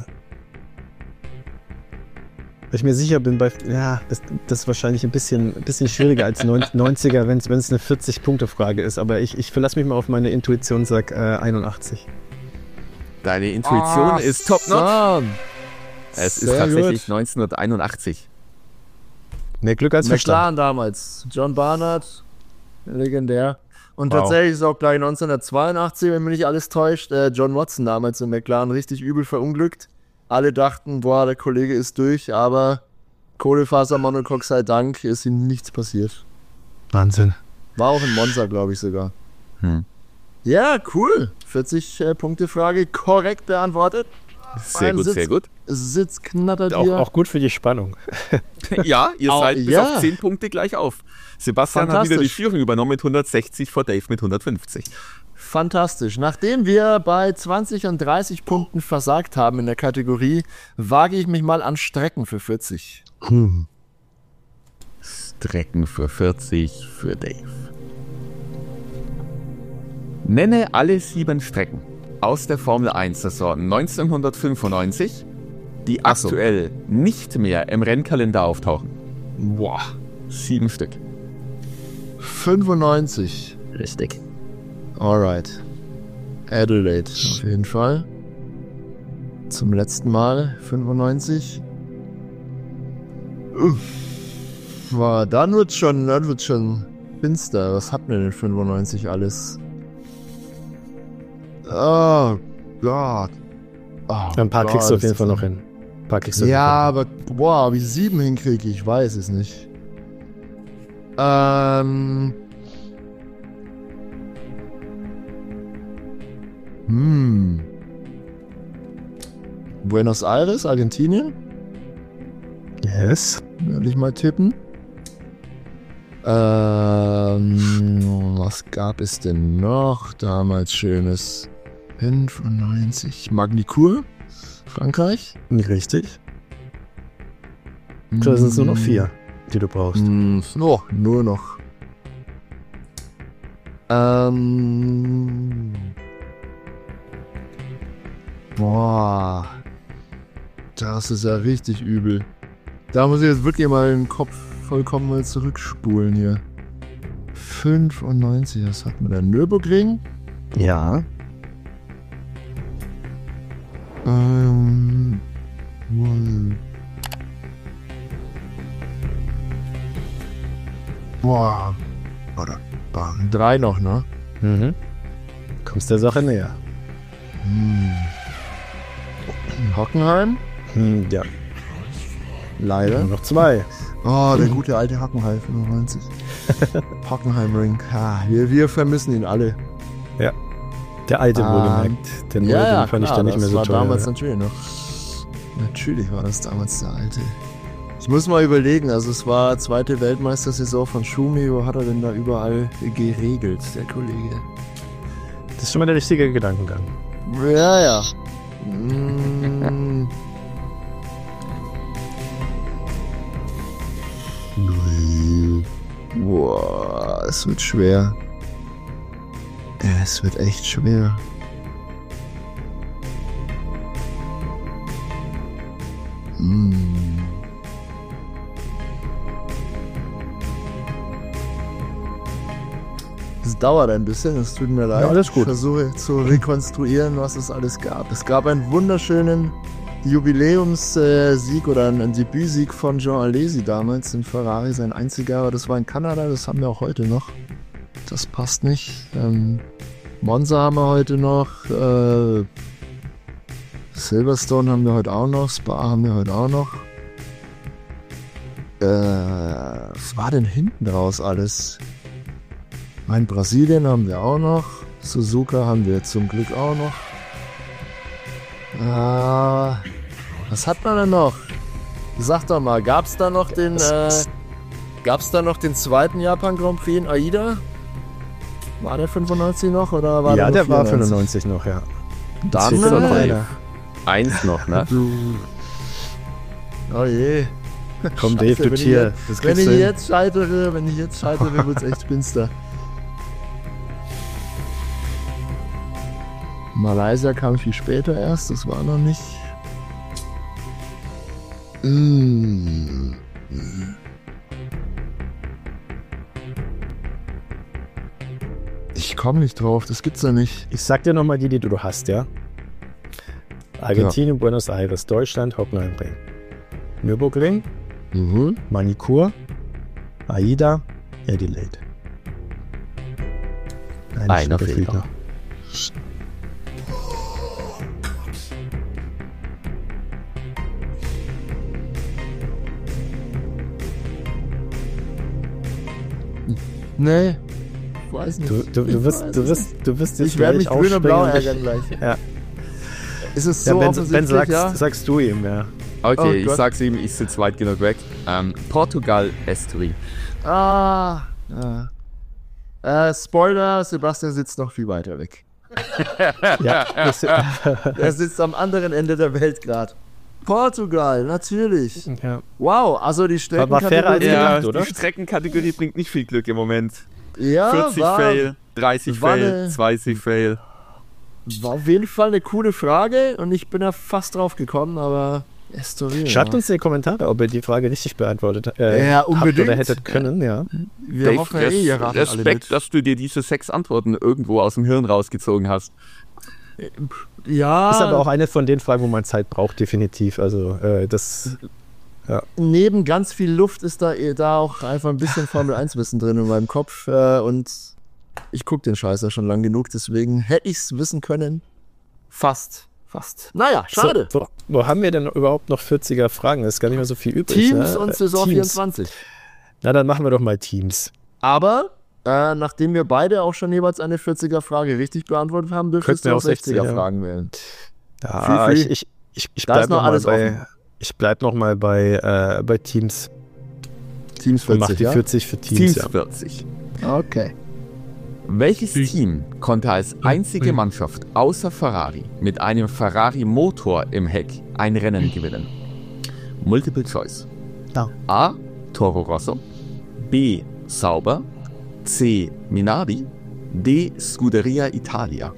weil ich mir sicher bin, bei, ja, das, das ist wahrscheinlich ein bisschen, ein bisschen schwieriger als neunziger, wenn es eine vierzig-Punkte-Frage ist, aber ich, ich verlasse mich mal auf meine Intuition und sage äh, einundachtzig. Deine Intuition ist top-notch. Awesome. Es ist Sehr tatsächlich gut. neunzehnhunderteinundachtzig. Mehr Glück als Verstand. McLaren damals. John Barnard, legendär. Und Wow. tatsächlich ist auch gleich neunzehnhundertzweiundachtzig, wenn mich nicht alles täuscht, äh, John Watson damals in McLaren richtig übel verunglückt. Alle dachten, boah, der Kollege ist durch, aber Kohlefaser-Monocoque sei Dank ist ihm nichts passiert. Wahnsinn. War auch in Monza, glaube ich sogar. Hm. Ja, cool. vierzig-Punkte-Frage korrekt beantwortet. Sehr Beim gut, Sitz- sehr gut. Sitz knattert Auch, hier. auch gut für die Spannung. Ja, ihr Au- seid bis ja. auf zehn Punkte gleich auf. Sebastian hat wieder die Fantastisch. Führung übernommen mit hundertsechzig vor Dave mit hundertfünfzig. Fantastisch. Nachdem wir bei zwanzig und dreißig Punkten versagt haben in der Kategorie, wage ich mich mal an Strecken für vierzig. Hm. Strecken für vierzig für Dave. Nenne alle sieben Strecken aus der Formel eins Saison neunzehnhundertfünfundneunzig, die Ach so. aktuell nicht mehr im Rennkalender auftauchen. Boah. Sieben Stück. fünfundneunzig. Richtig. Alright. Adelaide auf jeden Fall. Zum letzten Mal fünfundneunzig. Uff. Boah, dann wird's schon, dann wird's schon finster. Was hat mir denn fünfundneunzig alles? Oh Gott. Oh Ein paar Gott, kriegst du auf jeden ist Fall das- noch hin. Ein paar kriegst du Ja, auf jeden aber boah, wie ich sieben hinkriege, ich weiß es nicht. Ähm. Hm. Buenos Aires, Argentinien? Yes. Würde ich mal tippen. Ähm, was gab es denn noch damals Schönes? fünfundneunzig. Magny-Cours, Frankreich? Richtig. Das sind nur noch vier, die du brauchst. Hm, oh, nur noch. Ähm. Boah. Das ist ja richtig übel. Da muss ich jetzt wirklich mal den Kopf vollkommen mal zurückspulen hier. fünfundneunzig, was hat man da? Nürburgring? Ja. Ähm. Boah. Oder waren drei noch, ne? Mhm. Kommst der Sache näher. Hm. Hockenheim? Hm, ja. Leider. Nur noch zwei. Oh, der gute alte Hockenheim fünfundneunzig. Hockenheim-Ring. Ah, wir, wir vermissen ihn alle. Ja. Der alte Ähm, wohlgemerkt. Den neue, Ja, ja, den fand ich klar, dann nicht das mehr so war toll. damals ja. natürlich noch. Natürlich war das damals der alte. Ich muss mal überlegen, also es war zweite Weltmeistersaison von Schumi, wo hat er denn da überall geregelt, der Kollege? Das ist schon mal der richtige Gedankengang. Ja, ja. Mm. Boah, es wird schwer. Es wird echt schwer. Mm. Es dauert ein bisschen, es tut mir leid. Ja, alles gut. Ich versuche zu rekonstruieren, was es alles gab. Es gab einen wunderschönen Jubiläumssieg oder einen Debütsieg von Jean Alesi damals in Ferrari, sein einziger, aber das war in Kanada, das haben wir auch heute noch. Das passt nicht. Ähm, Monza haben wir heute noch. Äh, Silverstone haben wir heute auch noch. Spa haben wir heute auch noch. Äh, was war denn hinten raus alles? Mein Brasilien haben wir auch noch. Suzuka haben wir zum Glück auch noch. Ah, was hat man denn noch? Sag doch mal, gab's da noch den, äh, gab's da noch den zweiten Japan Grand Prix in Aida? War der fünfundneunzig noch oder war ja, der der war vierundneunzig? fünfundneunzig noch, ja. Dann Zählt doch noch äh, einer. Eins noch, ne? Oh je. Komm, Scheiße, Dave, du wenn ich Tier. jetzt- Das Wenn kriegst ich du hin. jetzt scheitere, wenn ich jetzt scheitere, wird's echt finster. Malaysia kam viel später erst, das war noch nicht. Mm. Ich komme nicht drauf, das gibt's ja nicht. Ich sag dir nochmal die, die du hast, ja? Argentinien, Buenos Aires, Deutschland, Hockenheimring. Nürburgring, Mhm. Magny-Cours, Aida, Adelaide. Ein Einer Stück fehlt fehlt noch. Nee, ich weiß nicht. Du, du, Ich du, wirst, weiß du, es wirst, du wirst jetzt Ich werde mich gleich grün und blau aufspringen ärgern gleich. Ja. Ist es Ja, so ben, offensichtlich, ben sagst, ja? sagst du ihm, ja. Okay, Oh ich Gott. sag's ihm, ich sitze weit genug weg. Ähm, Portugal, Esturi. Ah, ja. Äh, Spoiler, Sebastian sitzt noch viel weiter weg. ja das, Er sitzt am anderen Ende der Welt gerade. Portugal, natürlich. ja. Wow, also die War- war fairer als Streckenkategorie. gedacht, Ja, oder? die Streckenkategorie bringt nicht viel Glück im Moment. Ja, vierzig war, Fail, dreißig war Fail, eine- zwanzig Fail. war auf jeden Fall eine coole Frage und ich bin da fast drauf gekommen, aber Estoril. Schreibt ja. uns in die Kommentare, ob ihr die Frage richtig beantwortet äh, Ja, habt unbedingt. oder hättet können, ja. Wir Dave, hoffen ja eh, ihr ratet alle Respekt, mit. dass du dir diese sechs Antworten irgendwo aus dem Hirn rausgezogen hast. Ja, Ist aber auch eine von den Fragen, wo man Zeit braucht, definitiv. Also äh, das neben ganz viel Luft ist da, da auch einfach ein bisschen Formel eins Wissen drin in meinem Kopf äh, und ich gucke den Scheiß ja schon lang genug, deswegen hätte ich es wissen können. Fast, fast. Naja, schade. So, wo, wo haben wir denn überhaupt noch vierziger Fragen? Es ist gar nicht mehr so viel übrig. Teams ne? und Saison Teams. vierundzwanzig. Na, dann machen wir doch mal Teams. Aber Äh, nachdem wir beide auch schon jeweils eine vierziger-Frage richtig beantwortet haben, dürftest Könnten wir du auch auch sechziger, sechziger-Fragen wählen. Ja, Viel, viel. ich, ich, ich, ich Da bleib ist noch noch mal alles bei, offen. ich bleib noch mal bei, äh, bei Teams. Teams Und mach vierzig, die ja? vierzig für Teams, Teams ja. vierzig. Okay. Welches Team konnte als einzige Mannschaft außer Ferrari mit einem Ferrari-Motor im Heck ein Rennen gewinnen? Multiple Choice. Ja. A. Toro Rosso. B. Sauber. C. Minardi. D. Scuderia Italia.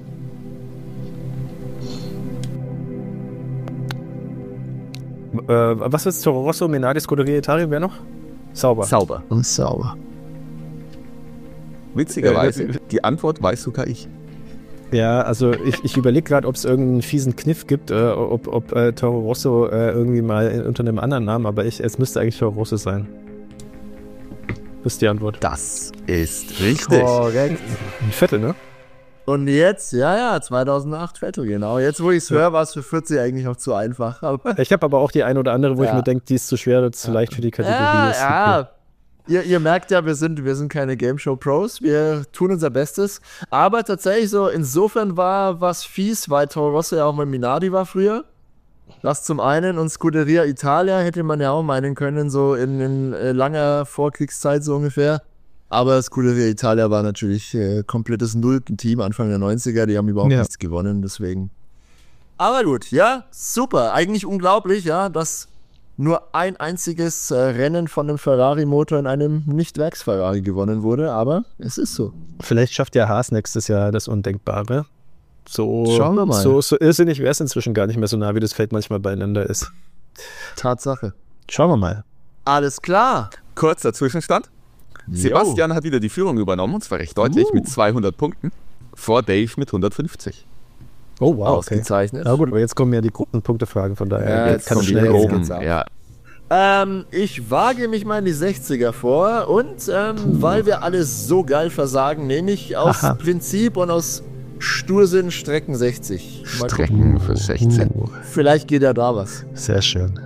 Äh, was ist Toro Rosso, Minardi, Scuderia Italia, wer noch? Sauber. Sauber. Und sauber. Witzigerweise, Äh, die Antwort weiß sogar ich. Ja, also ich, ich überlege gerade, ob es irgendeinen fiesen Kniff gibt, äh, ob, ob äh, Toro Rosso äh, irgendwie mal in, unter einem anderen Namen, aber ich, es müsste eigentlich Toro Rosso sein. Das ist die Antwort. Das ist richtig. Korrekt. Ein Vettel, ne? Und jetzt, ja, ja, zweitausendacht Vettel, genau. Jetzt, wo ich es höre, war es für vierzig eigentlich noch zu einfach. Aber Ich habe aber auch die eine oder andere, wo Ja. ich mir denke, die ist zu schwer oder zu leicht für die Kategorie. ja, Ist ja. Ihr, ihr merkt ja, wir sind, wir sind keine Game Show Pros. Wir tun unser Bestes. Aber tatsächlich so, insofern war was fies, weil Toro Rosso ja auch mal Minardi war früher. Das zum einen. Und Scuderia Italia hätte man ja auch meinen können, so in, in äh, langer Vorkriegszeit so ungefähr. Aber Scuderia Italia war natürlich äh, komplettes Nulpen-Team Anfang der neunziger. Die haben überhaupt Ja. nichts gewonnen, deswegen. Aber gut, ja, super. Eigentlich unglaublich, ja, dass nur ein einziges äh, Rennen von einem Ferrari-Motor in einem Nicht-Werks-Ferrari gewonnen wurde. Aber es ist so. Vielleicht schafft ja Haas nächstes Jahr das Undenkbare. So, Schauen wir mal. So, so irrsinnig wäre es inzwischen gar nicht mehr so nah, wie das Feld manchmal beieinander ist. Tatsache. Schauen wir mal. Alles klar. Kurzer Zwischenstand. Sebastian hat wieder die Führung übernommen, und zwar recht deutlich, Uh. mit zweihundert Punkten. Vor Dave mit hundertfünfzig. Oh, wow, okay. Ausgezeichnet. Na gut, aber jetzt kommen ja die Gruppenpunktefragen, von daher Ja, jetzt jetzt kann es kommen die schnell Groben. gehen. geht's ab. Ja. Ähm, ich wage mich mal in die sechziger vor und ähm, weil wir alle so geil versagen, nehme ich aus Aha. Prinzip und aus Stursinn Strecken sechzig. Mal gucken. Strecken für sechzehn. Uh, Vielleicht geht ja da was. sehr schön.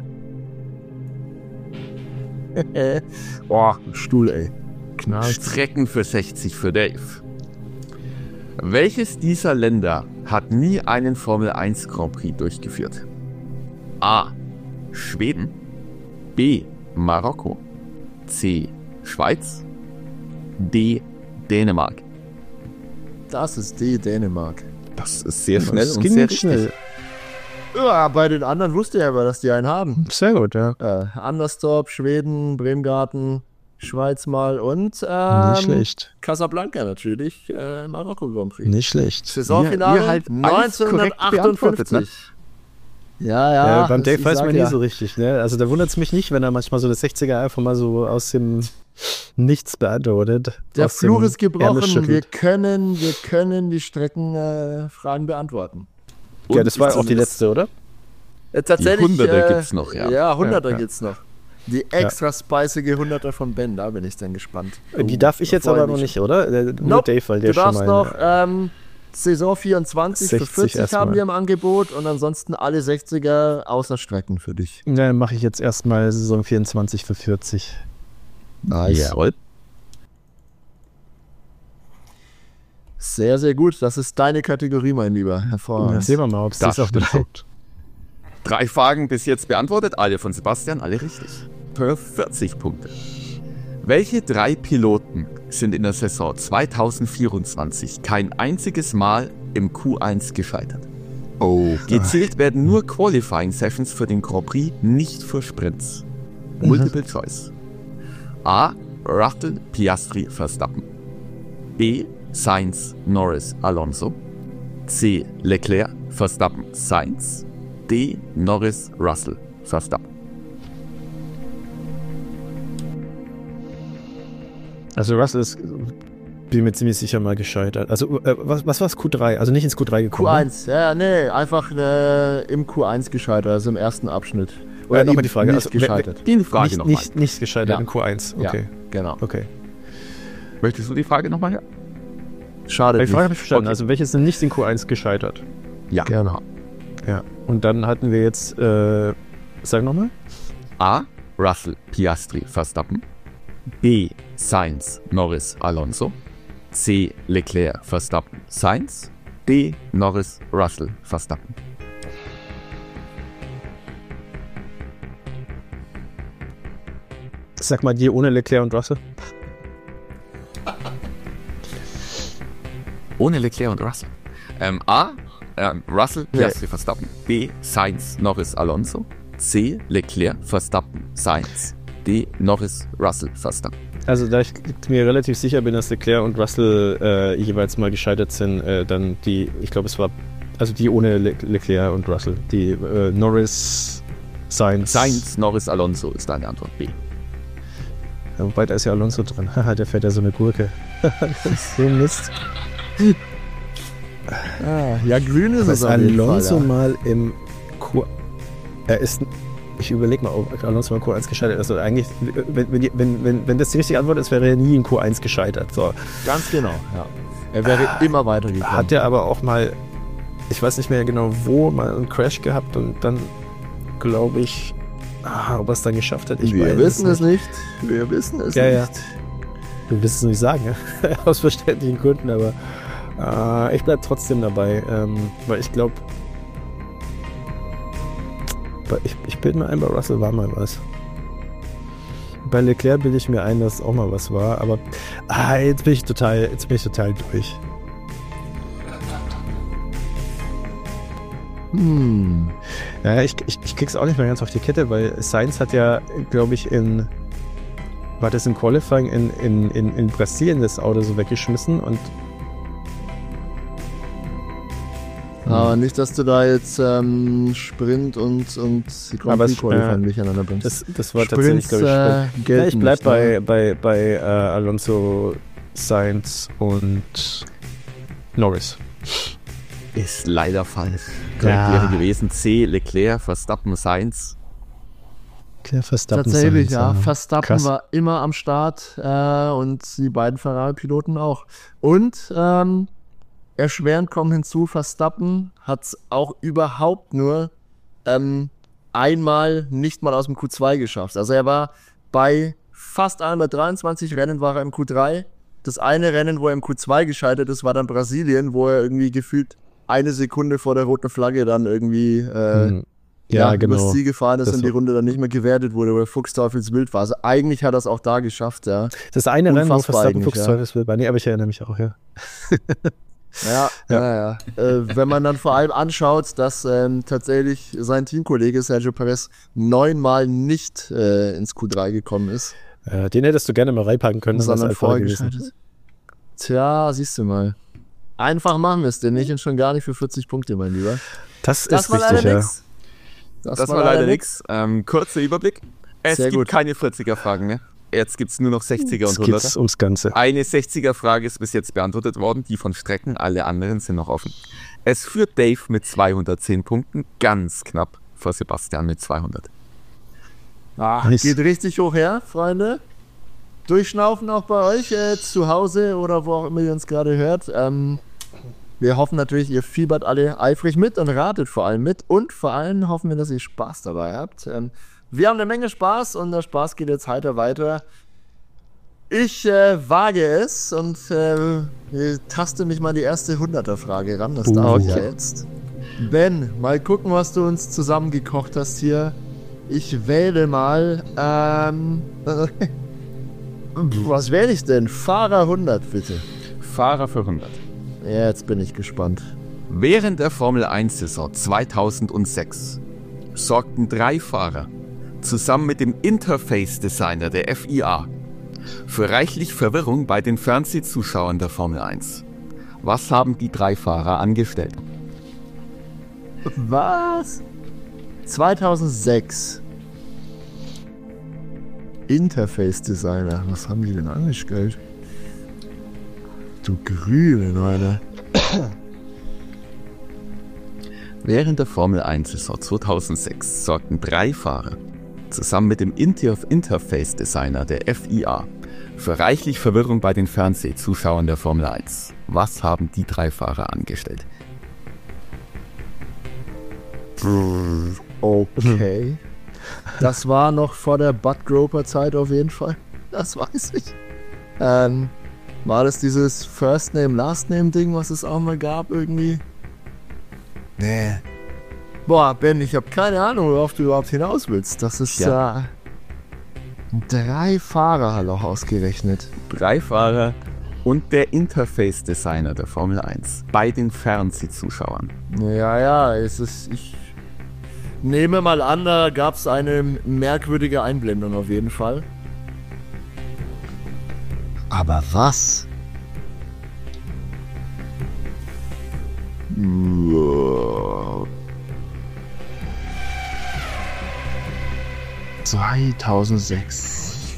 Boah, Stuhl, ey. Knallt. Strecken für sechzig für Dave. Welches dieser Länder hat nie einen Formel eins Grand Prix durchgeführt? A. Schweden. B. Marokko. C. Schweiz. D. Dänemark. Das ist die Dänemark. Das ist sehr schnell Das und ging sehr richtig. schnell. Ja, bei den anderen wusste ich aber, dass die einen haben. Sehr gut, ja. Äh, Anderstorp, Schweden, Bremgarten, Schweiz mal und ähm, Nicht schlecht. Casablanca natürlich, äh, Marokko Grand Prix. Nicht schlecht. Saisonfinale Ihr- ihr halt alles korrekt beantwortet, neunzehnhundertachtundfünfzig. Ja, ja. Ja, beim Dave ich weiß sag man nie ja. so richtig. Ne? Also da wundert es mich nicht, wenn er manchmal so das sechziger einfach mal so aus dem Nichts beantwortet. Der aus dem Fluch ist Ärmel gebrochen. Wir schüttelt. können, wir können die Streckenfragen äh, Fragen beantworten. Ja, Und das war ist auch die zumindest- letzte, oder? Äh, tatsächlich. Hunderter äh, gibt's noch, ja. Ja, Hunderter Ja, ja. gibt's noch. Die extra spicige Hunderter von Ben, da bin ich dann gespannt. Die darf ich jetzt Freu aber mich. noch nicht, oder? Äh, Nur Nope. Dave, weil der Du schon darfst mal. noch ähm, Saison vierundzwanzig für sechzig vierzig erstmal. haben wir im Angebot und ansonsten alle sechziger außer Strecken für dich. Na, dann mache ich jetzt erstmal Saison vierundzwanzig für vierzig. Nice. Jawohl. Sehr, sehr gut. Das ist deine Kategorie, mein Lieber. Ja, Hervorragend. sehen wir mal, ob es Das das auch stimmt. bleibt. Drei Fragen bis jetzt beantwortet, alle von Sebastian, alle richtig. Für vierzig Punkte. Welche drei Piloten sind in der Saison zweitausendvierundzwanzig kein einziges Mal im Q eins gescheitert? Oh. Gezählt werden nur Qualifying Sessions für den Grand Prix, nicht für Sprints. Multiple Choice. A. Russell, Piastri, Verstappen. B. Sainz, Norris, Alonso. C. Leclerc, Verstappen, Sainz. D. Norris, Russell, Verstappen. Also Russell ist, bin mir ziemlich sicher mal gescheitert. Also äh, was, was war es? Q drei? Also nicht ins Q drei gekommen. Q eins, ja, nee, einfach äh, im Q eins gescheitert, also im ersten Abschnitt. Oder nochmal eben die Frage. Nicht Also, wer- gescheitert. Die Frage Nicht, nochmal. nicht, nicht gescheitert Ja. in Q eins. Okay. Ja, genau. Okay. Möchtest du die Frage nochmal hören? Schade. Die Frage habe ich verstanden. Okay. Also welches sind nicht in Q eins gescheitert? Ja. Genau. Ja. Und dann hatten wir jetzt, äh, sag nochmal. A. Russell, Piastri, Verstappen. B. Sainz, Norris, Alonso. C. Leclerc, Verstappen, Sainz. D. Norris, Russell, Verstappen. Sag mal die ohne Leclerc und Russell. Ohne Leclerc und Russell. Ähm, A. Ähm, Russell, Piastri, Verstappen. B. Sainz, Norris, Alonso. C. Leclerc, Verstappen, Sainz. D. Norris, Russell, Verstappen. Also da ich mir relativ sicher bin, dass Leclerc und Russell äh, jeweils mal gescheitert sind, äh, dann die, ich glaube es war, also die ohne Le- Leclerc und Russell, die äh, Norris, Sainz. Sainz, Norris, Alonso ist deine Antwort. B. Ja, wobei da ist ja Alonso drin. Haha, der fährt ja so eine Gurke. Das ist so Mist. Ah, ja, grün ist Aber es ist auf jeden Alonso Fall, ja. mal im Q... Er ist... Ich überlege mal, ob Alonso mal in Q eins gescheitert ist. Also eigentlich, wenn, wenn, wenn, wenn, wenn das die richtige Antwort ist, wäre er nie in Q eins gescheitert. So. Ganz genau, ja. Er wäre ah, immer weitergekommen. Hat er aber auch mal, ich weiß nicht mehr genau wo, mal einen Crash gehabt und dann, glaube ich, ah, ob er es dann geschafft hat. Ich Wir wissen es nicht. Wir wissen es ja, nicht. Ja. Wir wissen es nicht sagen, ja? Aus verständlichen Gründen, aber äh, ich bleibe trotzdem dabei, ähm, weil ich glaube, Ich, ich bilde mir ein, bei Russell war mal was. Bei Leclerc bilde ich mir ein, dass auch mal was war, aber ah, jetzt bin ich total, jetzt bin ich total durch. Hm. Ja, ich, ich, ich krieg's auch nicht mehr ganz auf die Kette, weil Sainz hat ja, glaube ich, in war das im Qualifying in, in, in, in Brasilien das Auto so weggeschmissen und Aber nicht, dass du da jetzt ähm, Sprint und, und Grand Prix Qualifying durcheinander bringst. Das, das war tatsächlich, glaube ich, äh, ja, ich bleib nicht, bei, ne? bei, bei äh, Alonso, Sainz und Norris. Ist leider falsch. Ja. Korrekt wäre gewesen C. Leclerc, Verstappen, Sainz. Leclerc, Verstappen, Tatsächlich, Sainz, ja. ja. Verstappen Krass. war immer am Start äh, und die beiden Ferrari-Piloten auch. Und ähm, erschwerend kommen hinzu, Verstappen hat es auch überhaupt nur ähm, einmal nicht mal aus dem Q zwei geschafft. Also er war bei fast allen, bei dreiundzwanzig Rennen war er im Q drei. Das eine Rennen, wo er im Q zwei gescheitert ist, war dann Brasilien, wo er irgendwie gefühlt eine Sekunde vor der roten Flagge dann irgendwie äh, Hm. Ja, ja, genau. übers Ziel gefahren ist Das und die so. Runde dann nicht mehr gewertet wurde, wo er Fuchsteufelswild war. Also eigentlich hat er es auch da geschafft, ja. Das eine Rennen, wo Unfassbar Verstappen eigentlich, Fuchs ja. Teufelswild war. Nee, aber ich erinnere mich auch, ja. Ja, Ja. ja, ja. Äh, wenn man dann vor allem anschaut, dass ähm, tatsächlich sein Teamkollege Sergio Perez neunmal nicht äh, ins Q drei gekommen ist, Äh, den hättest du gerne mal reinpacken können. dann wär's sondern einfacher vorher gewesen. geschaltet. Tja, siehst du mal. Einfach machen wir es denn nicht und schon gar nicht für vierzig Punkte, mein Lieber. Das, Das ist war richtig, leider ja. nix. Das, war leider nichts. Ähm, kurzer Überblick. Es Sehr gibt gut. keine vierziger-Fragen mehr. Jetzt gibt es nur noch sechziger und Jetzt geht's hunderter. ums Ganze. Eine sechziger-Frage ist bis jetzt beantwortet worden, die von Strecken, alle anderen sind noch offen. Es führt Dave mit zweihundertzehn Punkten, ganz knapp vor Sebastian mit zweihundert. Ah, Nice. Geht richtig hoch her, Freunde. Durchschnaufen auch bei euch äh, zu Hause oder wo auch immer ihr uns gerade hört. Ähm, wir hoffen natürlich, ihr fiebert alle eifrig mit und ratet vor allem mit. Und vor allem hoffen wir, dass ihr Spaß dabei habt. Ähm, wir haben eine Menge Spaß und der Spaß geht jetzt heiter weiter. Ich äh, wage es und äh, taste mich mal die erste hunderter-Frage ran. Das Uh, darf ich ja okay. jetzt. Ben, mal gucken, was du uns zusammengekocht hast hier. Ich wähle mal, ähm, was wähle ich denn? Fahrer hundert, bitte. Fahrer für hundert. Ja, jetzt bin ich gespannt. Während der Formel eins Saison zweitausendsechs sorgten drei Fahrer zusammen mit dem Interface-Designer der F I A für reichlich Verwirrung bei den Fernsehzuschauern der Formel eins. Was haben die drei Fahrer angestellt? Was? zweitausendsechs. Interface-Designer. Was haben die denn angestellt? Du Grüne, Leute. Während der Formel eins Saison zweitausendsechs sorgten drei Fahrer zusammen mit dem Inter- Interface-Designer der F I A für reichlich Verwirrung bei den Fernsehzuschauern der Formel eins. Was haben die drei Fahrer angestellt? Okay. Das war noch vor der Bud Groper Zeit auf jeden Fall. Das weiß ich. Ähm, War das dieses First Name, Last Name Ding, was es auch mal gab irgendwie? Nee. Boah, Ben, ich habe keine Ahnung, worauf du überhaupt hinaus willst. Das ist ja... Äh, drei Fahrer hat auch ausgerechnet. Drei Fahrer und der Interface-Designer der Formel eins bei den Fernsehzuschauern. Ja, ja, es ist... Ich nehme mal an, da gab es eine merkwürdige Einblendung auf jeden Fall. Aber was? zweitausendsechs.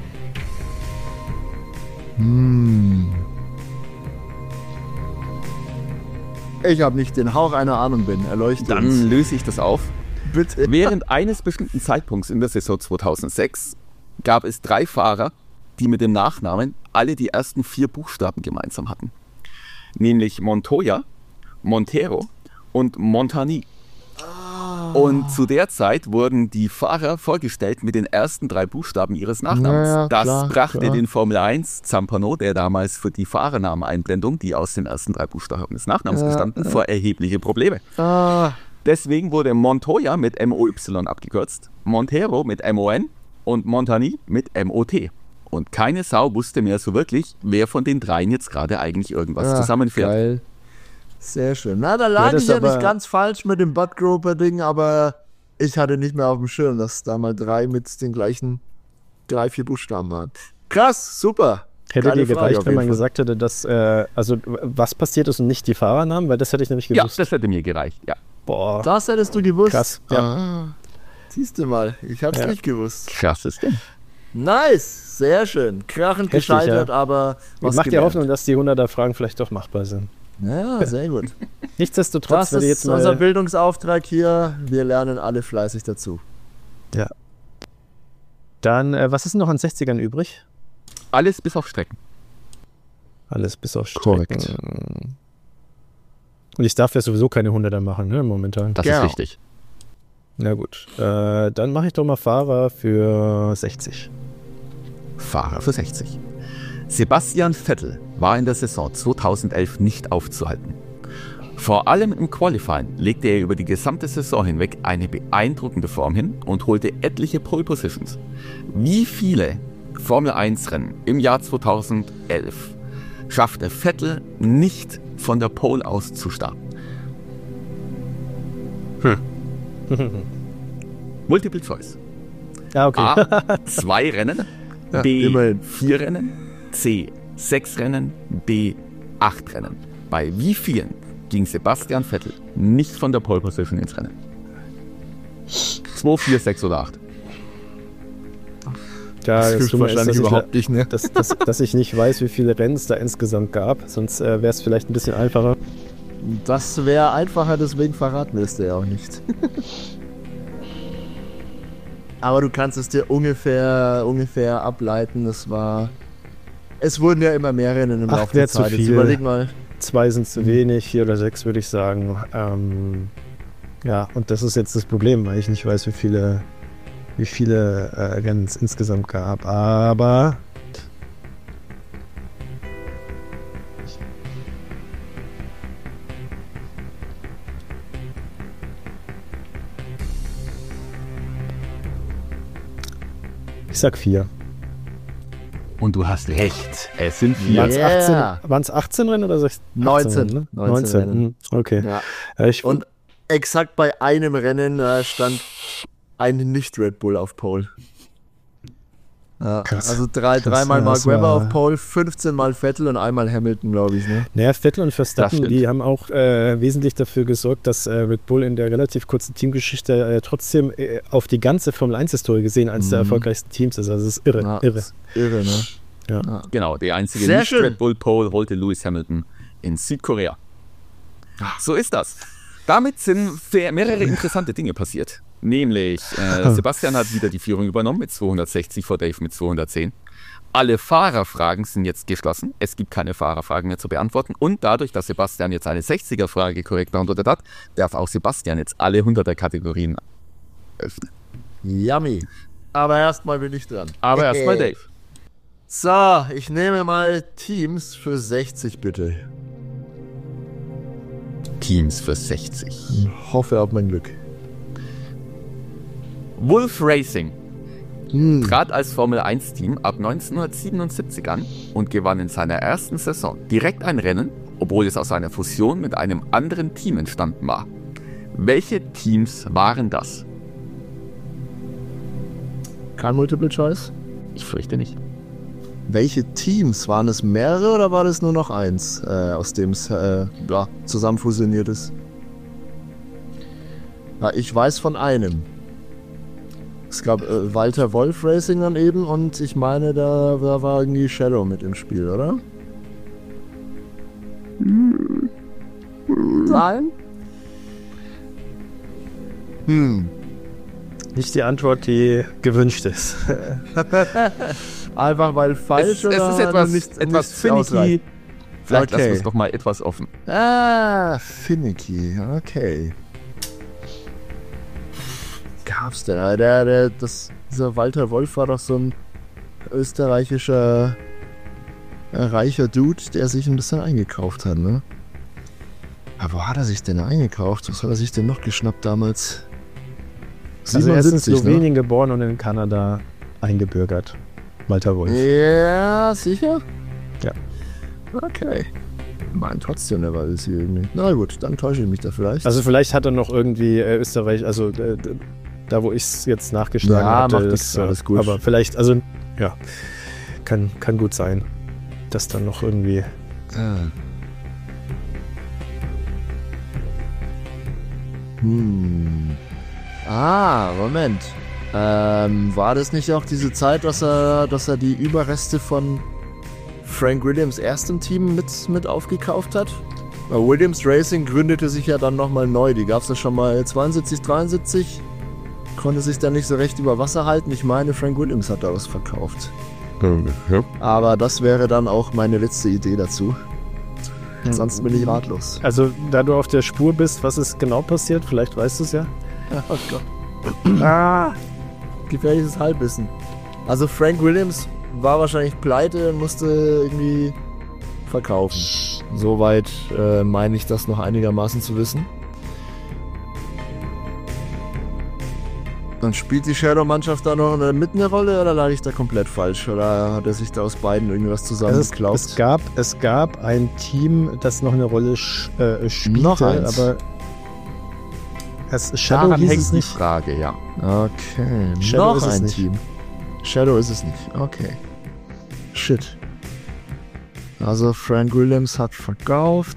Hm. Ich habe nicht den Hauch einer Ahnung, Ben. Erleuchtet Dann uns. löse ich das auf. Bitte. Während eines bestimmten Zeitpunkts in der Saison zweitausendsechs gab es drei Fahrer, die mit dem Nachnamen alle die ersten vier Buchstaben gemeinsam hatten. Nämlich Montoya, Montero und Montani. Und zu der Zeit wurden die Fahrer vorgestellt mit den ersten drei Buchstaben ihres Nachnamens. Ja, ja, das klar, brachte klar. den Formel eins Zampano, der damals für die Fahrernameneinblendung, die aus den ersten drei Buchstaben des Nachnamens Ja, bestanden, ja. vor erhebliche Probleme. Ah, Deswegen wurde Montoya mit M O Y abgekürzt, Montero mit M O N und Montani mit M O T. Und keine Sau wusste mehr so wirklich, wer von den dreien jetzt gerade eigentlich irgendwas ja, zusammenfährt. Geil. Sehr schön. Na, da lag das ich ja aber- nicht ganz falsch mit dem Buttgroper-Ding, aber ich hatte nicht mehr auf dem Schirm, dass da mal drei mit den gleichen drei, vier Buchstaben waren. Krass, super. Hätte Geile dir Frage gereicht, auf wenn jeden man Fall. gesagt hätte, dass, äh, also was passiert ist und nicht die Fahrernamen, weil das hätte ich nämlich Ja, gewusst. das hätte mir gereicht, ja. Boah, Das hättest du gewusst. krass. Ja. Ah, siehst du mal, ich hab's Ja. nicht gewusst. Krasses Ding. Nice, sehr schön. Krachend Heftig, gescheitert, ja. aber was Macht dir gelernt. Hoffnung, dass die hunderter-Fragen vielleicht doch machbar sind. Ja, sehr gut. Nichtsdestotrotz, Das wenn du ist jetzt unser mal... Bildungsauftrag hier. Wir lernen alle fleißig dazu. Ja. Dann, äh, was ist denn noch an sechzigern übrig? Alles bis auf Strecken. Alles bis auf Strecken. Korrekt. Und ich darf ja sowieso keine hunderter machen, ne, momentan. Das Genau. ist richtig. Na gut, äh, dann mache ich doch mal Fahrer für sechzig. Fahrer für sechzig. Sebastian Vettel war in der Saison zweitausendelf nicht aufzuhalten. Vor allem im Qualifying legte er über die gesamte Saison hinweg eine beeindruckende Form hin und holte etliche Pole Positions. Wie viele Formel eins Rennen im Jahr zweitausendelf schaffte Vettel nicht von der Pole aus zu starten? Multiple Choice. Ja, okay. A, zwei Rennen, Ja, B, immerhin. vier Rennen, C, sechs Rennen, D, acht Rennen. Bei wie vielen ging Sebastian Vettel nicht von der Pole Position ins Rennen? zwei, vier, sechs oder acht? Ja, das hilft Dumme ist, wahrscheinlich dass ich, überhaupt nicht, ne? dass, dass, dass ich nicht weiß, wie viele Rennen es da insgesamt gab. Sonst äh, wäre es vielleicht ein bisschen einfacher. Das wäre einfacher, deswegen verraten wir es dir ja auch nicht. Aber du kannst es dir ungefähr, ungefähr ableiten. Es war. Es wurden ja immer mehr Rennen im Ach, Laufe wär der zu Zeit. Jetzt viel. überleg mal. Zwei sind zu wenig, vier oder sechs würde ich sagen. Ähm, ja, und das ist jetzt das Problem, weil ich nicht weiß, wie viele, wie viele äh, Rennen es insgesamt gab. Aber ich sag vier. Und du hast recht, es sind Ja. vier. Waren es Yeah. achtzehn, waren's achtzehn Rennen oder sechzehn? neunzehn. Ne? neunzehn neunzehn. Rennen. hm, Okay. Ja. Ja, ich, Und exakt bei einem Rennen äh, stand ein Nicht-Red Bull auf Pole. Ja, Krass. also drei, Krass, dreimal ja, Mark das Webber war- auf Pole, fünfzehn Mal Vettel und einmal Hamilton, glaube ich. Ne? Naja, Vettel und Das Verstappen, stimmt. die haben auch äh, wesentlich dafür gesorgt, dass äh, Red Bull in der relativ kurzen Teamgeschichte äh, trotzdem äh, auf die ganze Formel eins Historie gesehen eines der Mhm. erfolgreichsten Teams ist. Also das ist irre, Ja, irre. ist Irre, ne? Ja. Ja. Genau, der einzige Sehr nicht schön. Red Bull Pole holte Lewis Hamilton in Südkorea. So ist das. Damit sind sehr- mehrere interessante Dinge passiert. Nämlich, äh, Sebastian hat wieder die Führung übernommen mit zweihundertsechzig vor Dave mit zweihundertzehn. Alle Fahrerfragen sind jetzt geschlossen. Es gibt keine Fahrerfragen mehr zu beantworten. Und dadurch, dass Sebastian jetzt eine sechziger-Frage korrekt beantwortet hat, darf auch Sebastian jetzt alle hunderter-Kategorien öffnen. Yummy. Aber erstmal bin ich dran. Aber erstmal Dave. So, ich nehme mal Teams für sechzig, bitte. Teams für sechzig. Hoffe auf mein Glück. Wolf Racing Hm. trat als Formel eins Team ab neunzehnhundertsiebenundsiebzig an und gewann in seiner ersten Saison direkt ein Rennen, obwohl es aus einer Fusion mit einem anderen Team entstanden war. Welche Teams waren das? Kein Multiple Choice? Ich fürchte nicht. Welche Teams? Waren es mehrere oder war das nur noch eins, äh, aus dem es äh, ja, zusammen fusioniert ist? Ja, ich weiß von einem. Es gab äh, Walter Wolf Racing dann eben und ich meine, da, da war irgendwie Shadow mit im Spiel, oder? Nein? Hm. Nicht die Antwort, die gewünscht ist. Einfach weil falsch Es, es oder ist etwas, nicht, etwas nicht finicky. ausreichend? Vielleicht Okay. lassen wir es doch mal etwas offen. Ah, finicky, okay. Gab's denn? Ah, Der, der, das, dieser Walter Wolf war doch so ein österreichischer äh, reicher Dude, der sich ein bisschen eingekauft hat, ne? Aber wo hat er sich denn eingekauft? Was hat er sich denn noch geschnappt damals? Also er ist in siebenundsiebzig, Slowenien geboren und in Kanada eingebürgert. Walter Wolf. Ja, sicher? Ja. Okay. Mein trotzdem, der war das hier irgendwie. Na gut, dann täusche ich mich da vielleicht. Also vielleicht hat er noch irgendwie äh, Österreich, also äh, da wo ich es jetzt nachgeschlagen Ja, hatte, macht das, nichts, äh, alles gut. aber vielleicht, also ja, kann, kann gut sein, dass dann noch irgendwie. Ah. Hm. Ah, Moment. Ähm, war das nicht auch diese Zeit, dass er, dass er die Überreste von Frank Williams erstem Team mit, mit aufgekauft hat? Weil Williams Racing gründete sich ja dann nochmal neu. Die gab es ja schon mal zweiundsiebzig, dreiundsiebzig. Konnte sich dann nicht so recht über Wasser halten. Ich meine, Frank Williams hat da was verkauft. Ja. Aber das wäre dann auch meine letzte Idee dazu. Sonst bin ich ratlos. Also da du auf der Spur bist, was ist genau passiert, vielleicht weißt du es ja. Oh Gott. Ah, gefährliches Halbwissen. Also Frank Williams war wahrscheinlich pleite und musste irgendwie verkaufen. Soweit äh, meine ich das noch einigermaßen zu wissen. Dann spielt die Shadow-Mannschaft da noch mit eine Rolle oder lag ich da komplett falsch? Oder hat er sich da aus beiden irgendwas Also es, zusammengeklaut? es, gab, es gab ein Team, das noch eine Rolle sch, äh, spielte, Noch eins. aber es, Shadow Daran hieß hängt es die nicht. Frage, ja. Okay, Shadow noch ist es ein nicht. Team. Shadow ist es nicht. Okay. Shit. Also Frank Williams hat verkauft.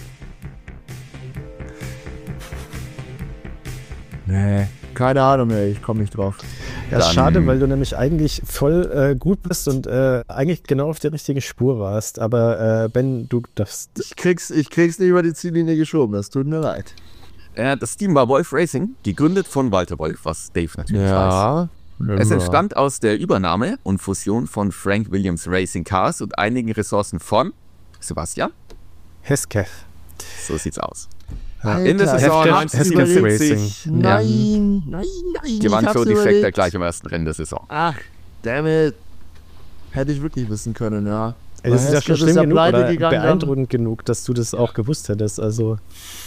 Nee. Keine Ahnung mehr, ich komme nicht drauf. Ja, ist Dann- schade, weil du nämlich eigentlich voll äh, gut bist und äh, eigentlich genau auf der richtigen Spur warst. Aber äh, Ben, du darfst. Ich krieg's, ich krieg's nicht über die Ziellinie geschoben, das tut mir leid. Äh, das Team war Wolf Racing, gegründet von Walter Wolf, was Dave natürlich weiß. Es entstand aus der Übernahme und Fusion von Frank Williams Racing Cars und einigen Ressourcen von Sebastian. Hesketh. So sieht's aus. Alter, In der Saison ich hab's Hesketh überlegt. Racing. Nein, nein, nein. gewann ich hab's Jody Scheckter überlegt. gleich im ersten Rennen der Saison. Ach, damn it. Hätte ich wirklich wissen können, ja. Ey, das ist ja schon Hesketh schlimm genug pleite oder gegangen dann. beeindruckend genug, dass du das auch gewusst hättest. Also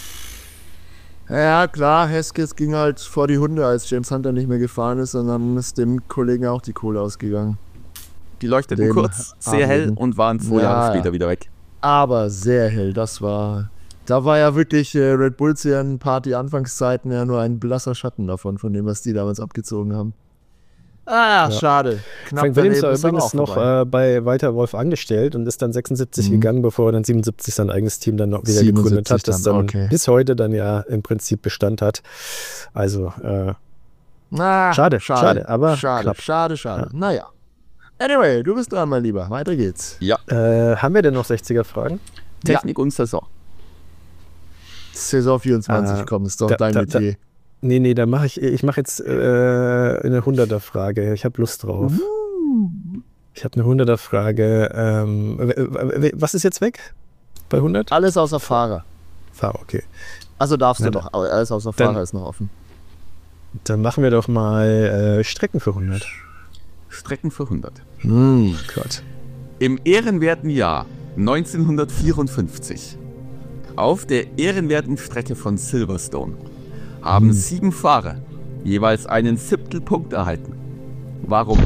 Ja, klar, Hesketh ging halt vor die Hunde, als James Hunter nicht mehr gefahren ist, und dann ist dem Kollegen auch die Kohle ausgegangen. Die leuchteten Den kurz, sehr hell Armen. und waren zwei Ja, Jahre ja. später wieder weg. Aber sehr hell, das war... Da war ja wirklich äh, Red Bulls ja in Party-Anfangszeiten ja nur ein blasser Schatten davon, von dem, was die damals abgezogen haben. Ah, Ja. schade. Knapp Frank Williams daneben war ist aber übrigens auch noch vorbei. äh, bei Walter Wolf angestellt und ist dann sechsundsiebzig Mhm. gegangen, bevor er dann siebenundsiebzig sein eigenes Team dann noch wieder gegründet hat, das dann, dann okay. bis heute dann ja im Prinzip Bestand hat. Also äh, Ah, schade, schade, aber schade, knapp. schade, schade. Naja. Anyway, du bist dran, mein Lieber. Weiter geht's. Ja, äh, haben wir denn noch sechziger-Fragen? Technik und Saison. Saison vierundzwanzig, Ah, komm, ist doch da- dein da- da- Metier. Nee, nee, da mache ich, ich mache jetzt äh, eine hunderter-Frage. Ich habe Lust drauf. Ich habe eine hunderter-Frage. Ähm, w- w- was ist jetzt weg? Bei hundert? Alles außer Fahrer. Fahrer, okay. Also darfst Na du doch, aber alles außer Dann- Fahrer ist noch offen. Dann machen wir doch mal äh, Strecken für hundert. Strecken für hundert. Hm. Gott. Im ehrenwerten Jahr neunzehnhundertvierundfünfzig auf der ehrenwerten Strecke von Silverstone haben hm. sieben Fahrer jeweils einen Siebtelpunkt erhalten. Warum?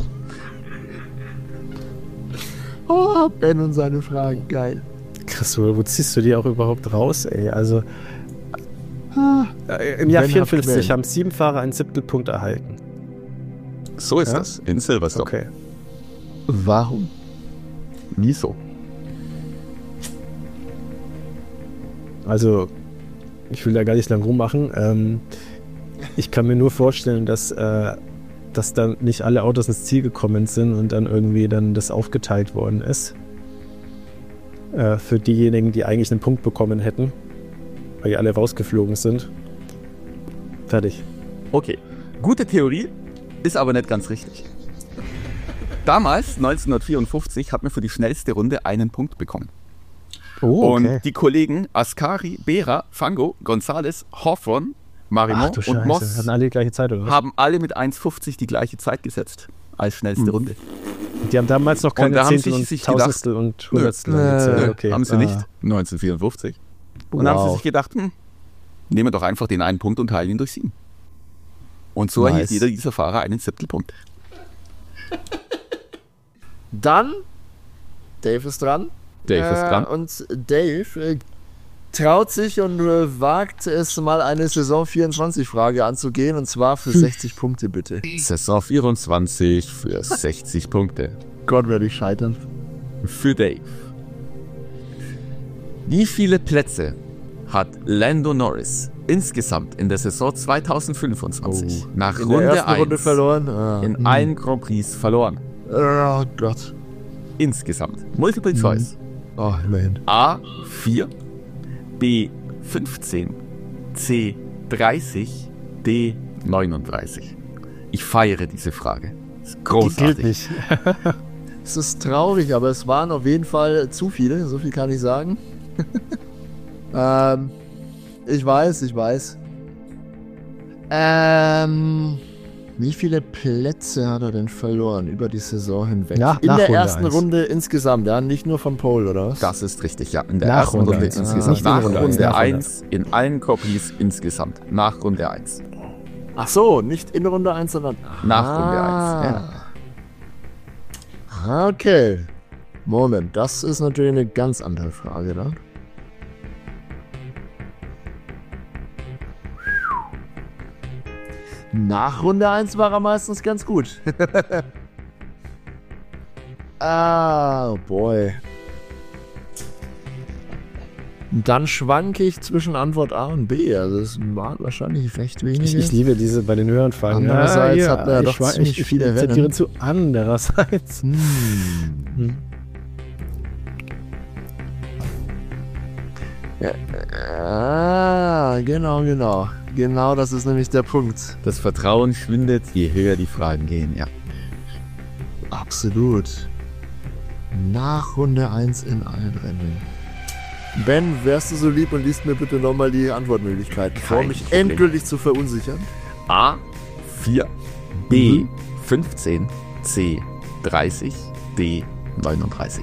Oh, Ben und seine Fragen, geil. Krass, wo ziehst du die auch überhaupt raus, ey? Also äh, im Jahr Ben vierundfünfzig haben sieben Fahrer einen Siebtelpunkt erhalten. So ist Ja? das in Silverstone. Okay. Warum? Wieso? Also, ich will da gar nicht lang rummachen. Ähm, ich kann mir nur vorstellen, dass, äh, dass dann nicht alle Autos ins Ziel gekommen sind und dann irgendwie dann das aufgeteilt worden ist. Äh, für diejenigen, die eigentlich einen Punkt bekommen hätten, weil die alle rausgeflogen sind. Fertig. Okay, gute Theorie, ist aber nicht ganz richtig. Damals, neunzehnhundertvierundfünfzig, hat man für die schnellste Runde einen Punkt bekommen. Oh, okay. Und die Kollegen Ascari, Bera, Fango, González, Hawthorne, Marimon Ach du und Scheiße, Moss hatten alle die gleiche Zeit, oder was? haben alle mit eins fünfzig die gleiche Zeit gesetzt als schnellste Hm. Runde. Die haben damals noch keine da haben Zehntel sich- und sich Tausendstel und Hundertstel Nö. angezählt. Nö, Okay. Haben sie Ah. nicht, neunzehnhundertvierundfünfzig. Und dann haben sie Wow. sich gedacht, hm, nehmen wir doch einfach den einen Punkt und teilen ihn durch sieben. Und so Nice. erhielt jeder dieser Fahrer einen Siebtelpunkt. Dann, Dave ist dran. Dave ist Äh, dran. Und Dave äh, traut sich und äh, wagt es mal eine Saison vierundzwanzig-Frage anzugehen, und zwar für sechzig Punkte, bitte. Saison vierundzwanzig für sechzig Punkte. Gott, werde ich scheitern. Für Dave. Wie viele Plätze hat Lando Norris insgesamt in der Saison zweitausendfünfundzwanzig nach In Runde der ersten Runde eins verloren. Ah. in allen Grand Prix verloren? Oh Gott. Insgesamt. Multiple Choice. Oh, immerhin. A vier, B fünfzehn, C dreißig, D neununddreißig. Ich feiere diese Frage. Das ist großartig. Gilt nicht. Es ist traurig, aber es waren auf jeden Fall zu viele, so viel kann ich sagen. ähm, ich weiß, ich weiß. Ähm, wie viele Plätze hat er denn verloren über die Saison hinweg? Nach- In nach der Runde ersten eins. Runde insgesamt, ja, nicht nur vom Pole, oder was? Das ist richtig, ja. In der Nach ersten Runde Runde eins. insgesamt. Nicht in Nach Runde eins, Runde nach Runde eins in allen Grand Prix insgesamt. Nach Runde eins. Ach so, nicht in Runde eins, sondern Nach Runde Ah. eins. Ja. Ah, okay. Moment, das ist natürlich eine ganz andere Frage, ne? Nach Runde eins war er meistens ganz gut. Ah, boy. Dann schwanke ich zwischen Antwort A und B. Also es waren wahrscheinlich recht wenige. Ich, ich liebe diese bei den höheren Fragen. Andererseits Ja, hat man ja ich doch war- ziemlich ich, viele ich tendiere Rennen. zu andererseits. Hm. Hm. Ah, genau, genau. Genau, das ist nämlich der Punkt. Das Vertrauen schwindet, je höher die Fragen gehen, ja. Absolut. Nach Runde eins in allen Rennen. Ben, wärst du so lieb und liest mir bitte nochmal die Antwortmöglichkeiten vor, Kein mich Problem. endgültig zu verunsichern? A vier, B Mhm. fünfzehn, C dreißig, D neununddreißig.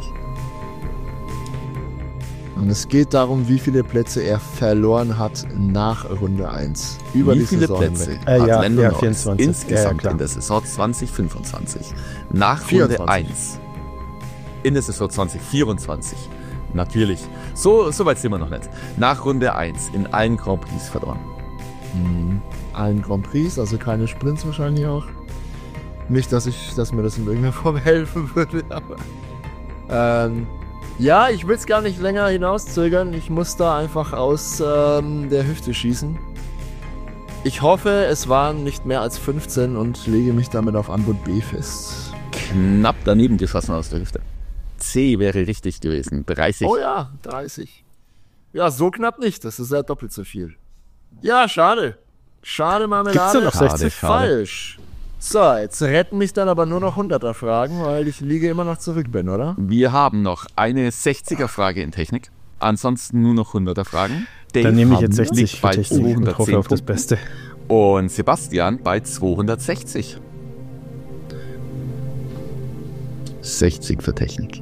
Und es geht darum, wie viele Plätze er verloren hat nach Runde eins. Über Wie die viele Saison Plätze hinweg. Äh, hat ja, Lando ja, Norris vierundzwanzig. insgesamt Ja, ja, klar. in der Saison zwanzig fünfundzwanzig? Nach Runde vierundzwanzig. eins in der Saison zwanzig vierundzwanzig. Natürlich. So, so weit sind wir noch nicht. Nach Runde eins in allen Grand Prix verloren. Mhm. Allen Grand Prix, also keine Sprints wahrscheinlich auch. Nicht, dass ich, dass mir das in irgendeiner Form helfen würde, aber. Ähm, ja, ich will es gar nicht länger hinauszögern. Ich muss da einfach aus ähm, der Hüfte schießen. Ich hoffe, es waren nicht mehr als fünfzehn und lege mich damit auf Antwort B fest. Knapp daneben geschossen aus der Hüfte. C wäre richtig gewesen. dreißig. Oh ja, dreißig. Ja, so knapp nicht. Das ist ja doppelt so viel. Ja, schade. Schade, Marmelade. Gibt's da noch Schade, sechzig? schade. Falsch. So, jetzt retten mich dann aber nur noch hunderter-Fragen, weil ich liege immer noch zurück bin, oder? Wir haben noch eine sechziger-Frage in Technik. Ansonsten nur noch hunderter-Fragen. Dave Dann nehme ich haben- jetzt sechzig liegt für bei Technik und zweihundertzehn hoffe auf das Punkten. Beste. Und Sebastian bei zweihundertsechzig. sechzig für Technik.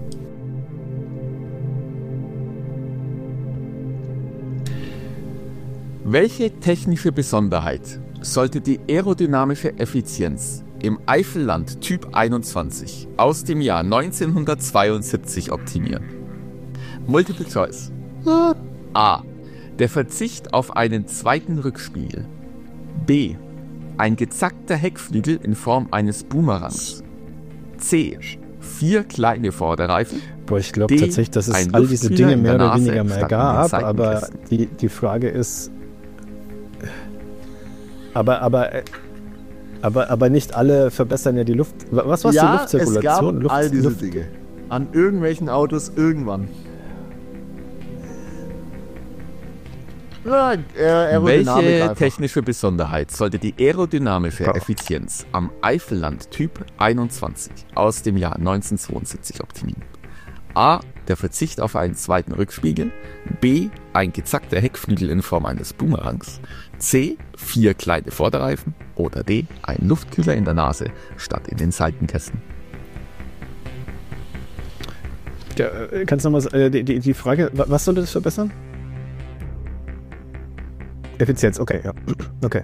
Welche technische Besonderheit sollte die aerodynamische Effizienz im Eifelland Typ einundzwanzig aus dem Jahr neunzehnhundertzweiundsiebzig optimieren? Multiple Choice. A. Der Verzicht auf einen zweiten Rückspiegel. B. Ein gezackter Heckflügel in Form eines Boomerangs. C. Vier kleine Vorderreifen. Boah, ich glaube tatsächlich, dass es all diese Dinge mehr oder weniger mal gab, aber die, die Frage ist, aber, aber, aber, aber nicht alle verbessern ja die Luft. Was war ja, die Luftzirkulation? Es gab Luft, all diese Luft. Dinge. An irgendwelchen Autos irgendwann. Ja, äh, Welche technische Besonderheit sollte die aerodynamische Effizienz am Eifelland Typ einundzwanzig aus dem Jahr neunzehnhundertzweiundsiebzig optimieren? A. Der Verzicht auf einen zweiten Rückspiegel. B. Ein gezackter Heckflügel in Form eines Boomerangs. C. Vier kleine Vorderreifen. Oder D. Ein Luftkühler in der Nase statt in den Seitenkästen. Ja, kannst du nochmal äh, die, die, die Frage, was sollte das verbessern? Effizienz, okay, ja. Okay.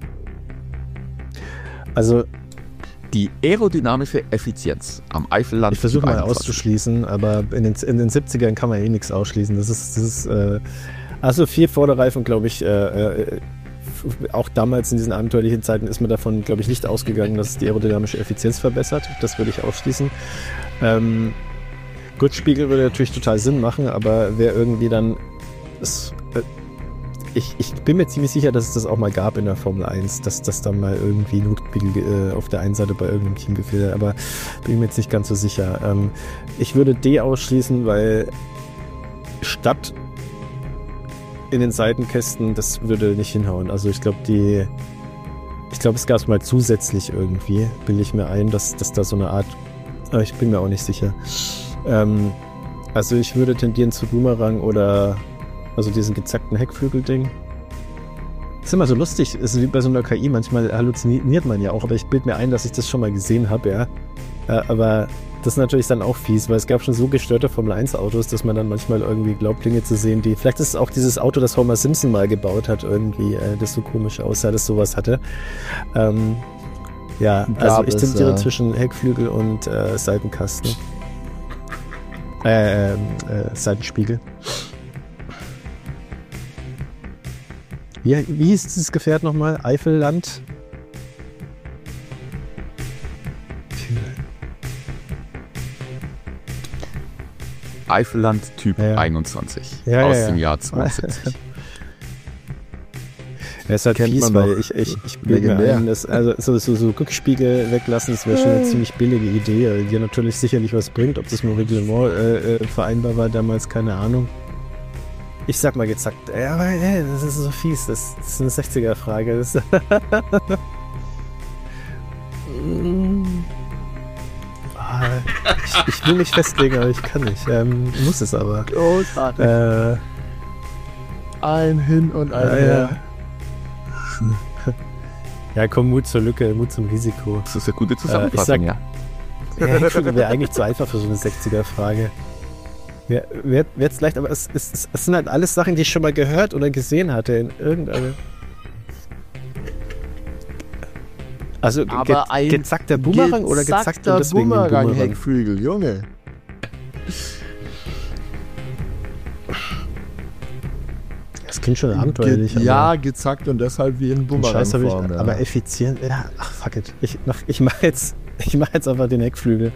Also die aerodynamische Effizienz am Eifelland. Ich versuche mal auszuschließen, aber in den, in den siebzigern kann man eh nichts ausschließen. Das ist, das ist äh, also vier Vorderreifen, glaube ich, äh, äh, auch damals in diesen abenteuerlichen Zeiten ist man davon, glaube ich, nicht ausgegangen, dass es die aerodynamische Effizienz verbessert. Das würde ich ausschließen. Ähm, Gurtspiegel würde natürlich total Sinn machen, aber wer irgendwie dann das, äh, Ich, ich bin mir ziemlich sicher, dass es das auch mal gab in der Formel eins, dass das dann mal irgendwie Notspiegel äh, auf der einen Seite bei irgendeinem Team gefehlt hat, aber bin mir jetzt nicht ganz so sicher. Ähm, ich würde D ausschließen, weil statt in den Seitenkästen, das würde nicht hinhauen. Also ich glaube, die ich glaube, es gab es mal zusätzlich irgendwie, bilde ich mir ein, dass, dass da so eine Art, aber ich bin mir auch nicht sicher. Ähm, also ich würde tendieren zu Boomerang oder also diesen gezackten Heckflügel-Ding. Das ist immer so lustig, ist wie bei so einer K I, manchmal halluziniert man ja auch, aber ich bilde mir ein, dass ich das schon mal gesehen habe, ja. Äh, aber das ist natürlich dann auch fies, weil es gab schon so gestörte Formel eins Autos, dass man dann manchmal irgendwie glaubt, Dinge zu sehen, die, vielleicht ist es auch dieses Auto, das Homer Simpson mal gebaut hat, irgendwie, äh, das so komisch aussah, das sowas hatte. Ähm, ja, also ich tendiere ja. zwischen Heckflügel und äh, Seitenkasten. Äh, äh, äh, Seitenspiegel. Wie, wie hieß dieses Gefährt nochmal? Eifelland? Eifelland Typ ja. einundzwanzig ja, aus ja, ja. dem Jahr zweiundsiebzig. Ja, ist halt fies, weil ich, ich, ich bilde mir ein, dass, also so, so, so Rückspiegel weglassen, das wäre schon eine ziemlich billige Idee, die natürlich sicherlich was bringt. Ob das mit dem Reglement äh, vereinbar war damals, keine Ahnung. Ich sag mal gezackt. Ja, aber ey, das ist so fies. Das, das ist eine sechziger-Frage. Das ich, ich will mich festlegen, aber ich kann nicht. Ähm, muss es aber. Großartig. Äh, ein hin und ein ja, her. Ja. Ja, komm, Mut zur Lücke, Mut zum Risiko. Das ist eine gute Zusammenfassung, äh, ja. Ja, Heckflügel wäre eigentlich zu einfach für so eine sechziger-Frage. Wäre wär, wär jetzt leicht, aber es, es, es sind halt alles Sachen, die ich schon mal gehört oder gesehen hatte in irgendeiner. Also ge ein gezackter Boomerang oder gezackt und deswegen Boomerang, Boomerang? Heckflügel, Junge. Das klingt schon abenteuerlich. Ge ja, gezackt und deshalb wie in Boomerang-Form. Ja. Aber effizient, ja, ach fuck it. Ich, ich mach jetzt, ich mach jetzt einfach den Heckflügel.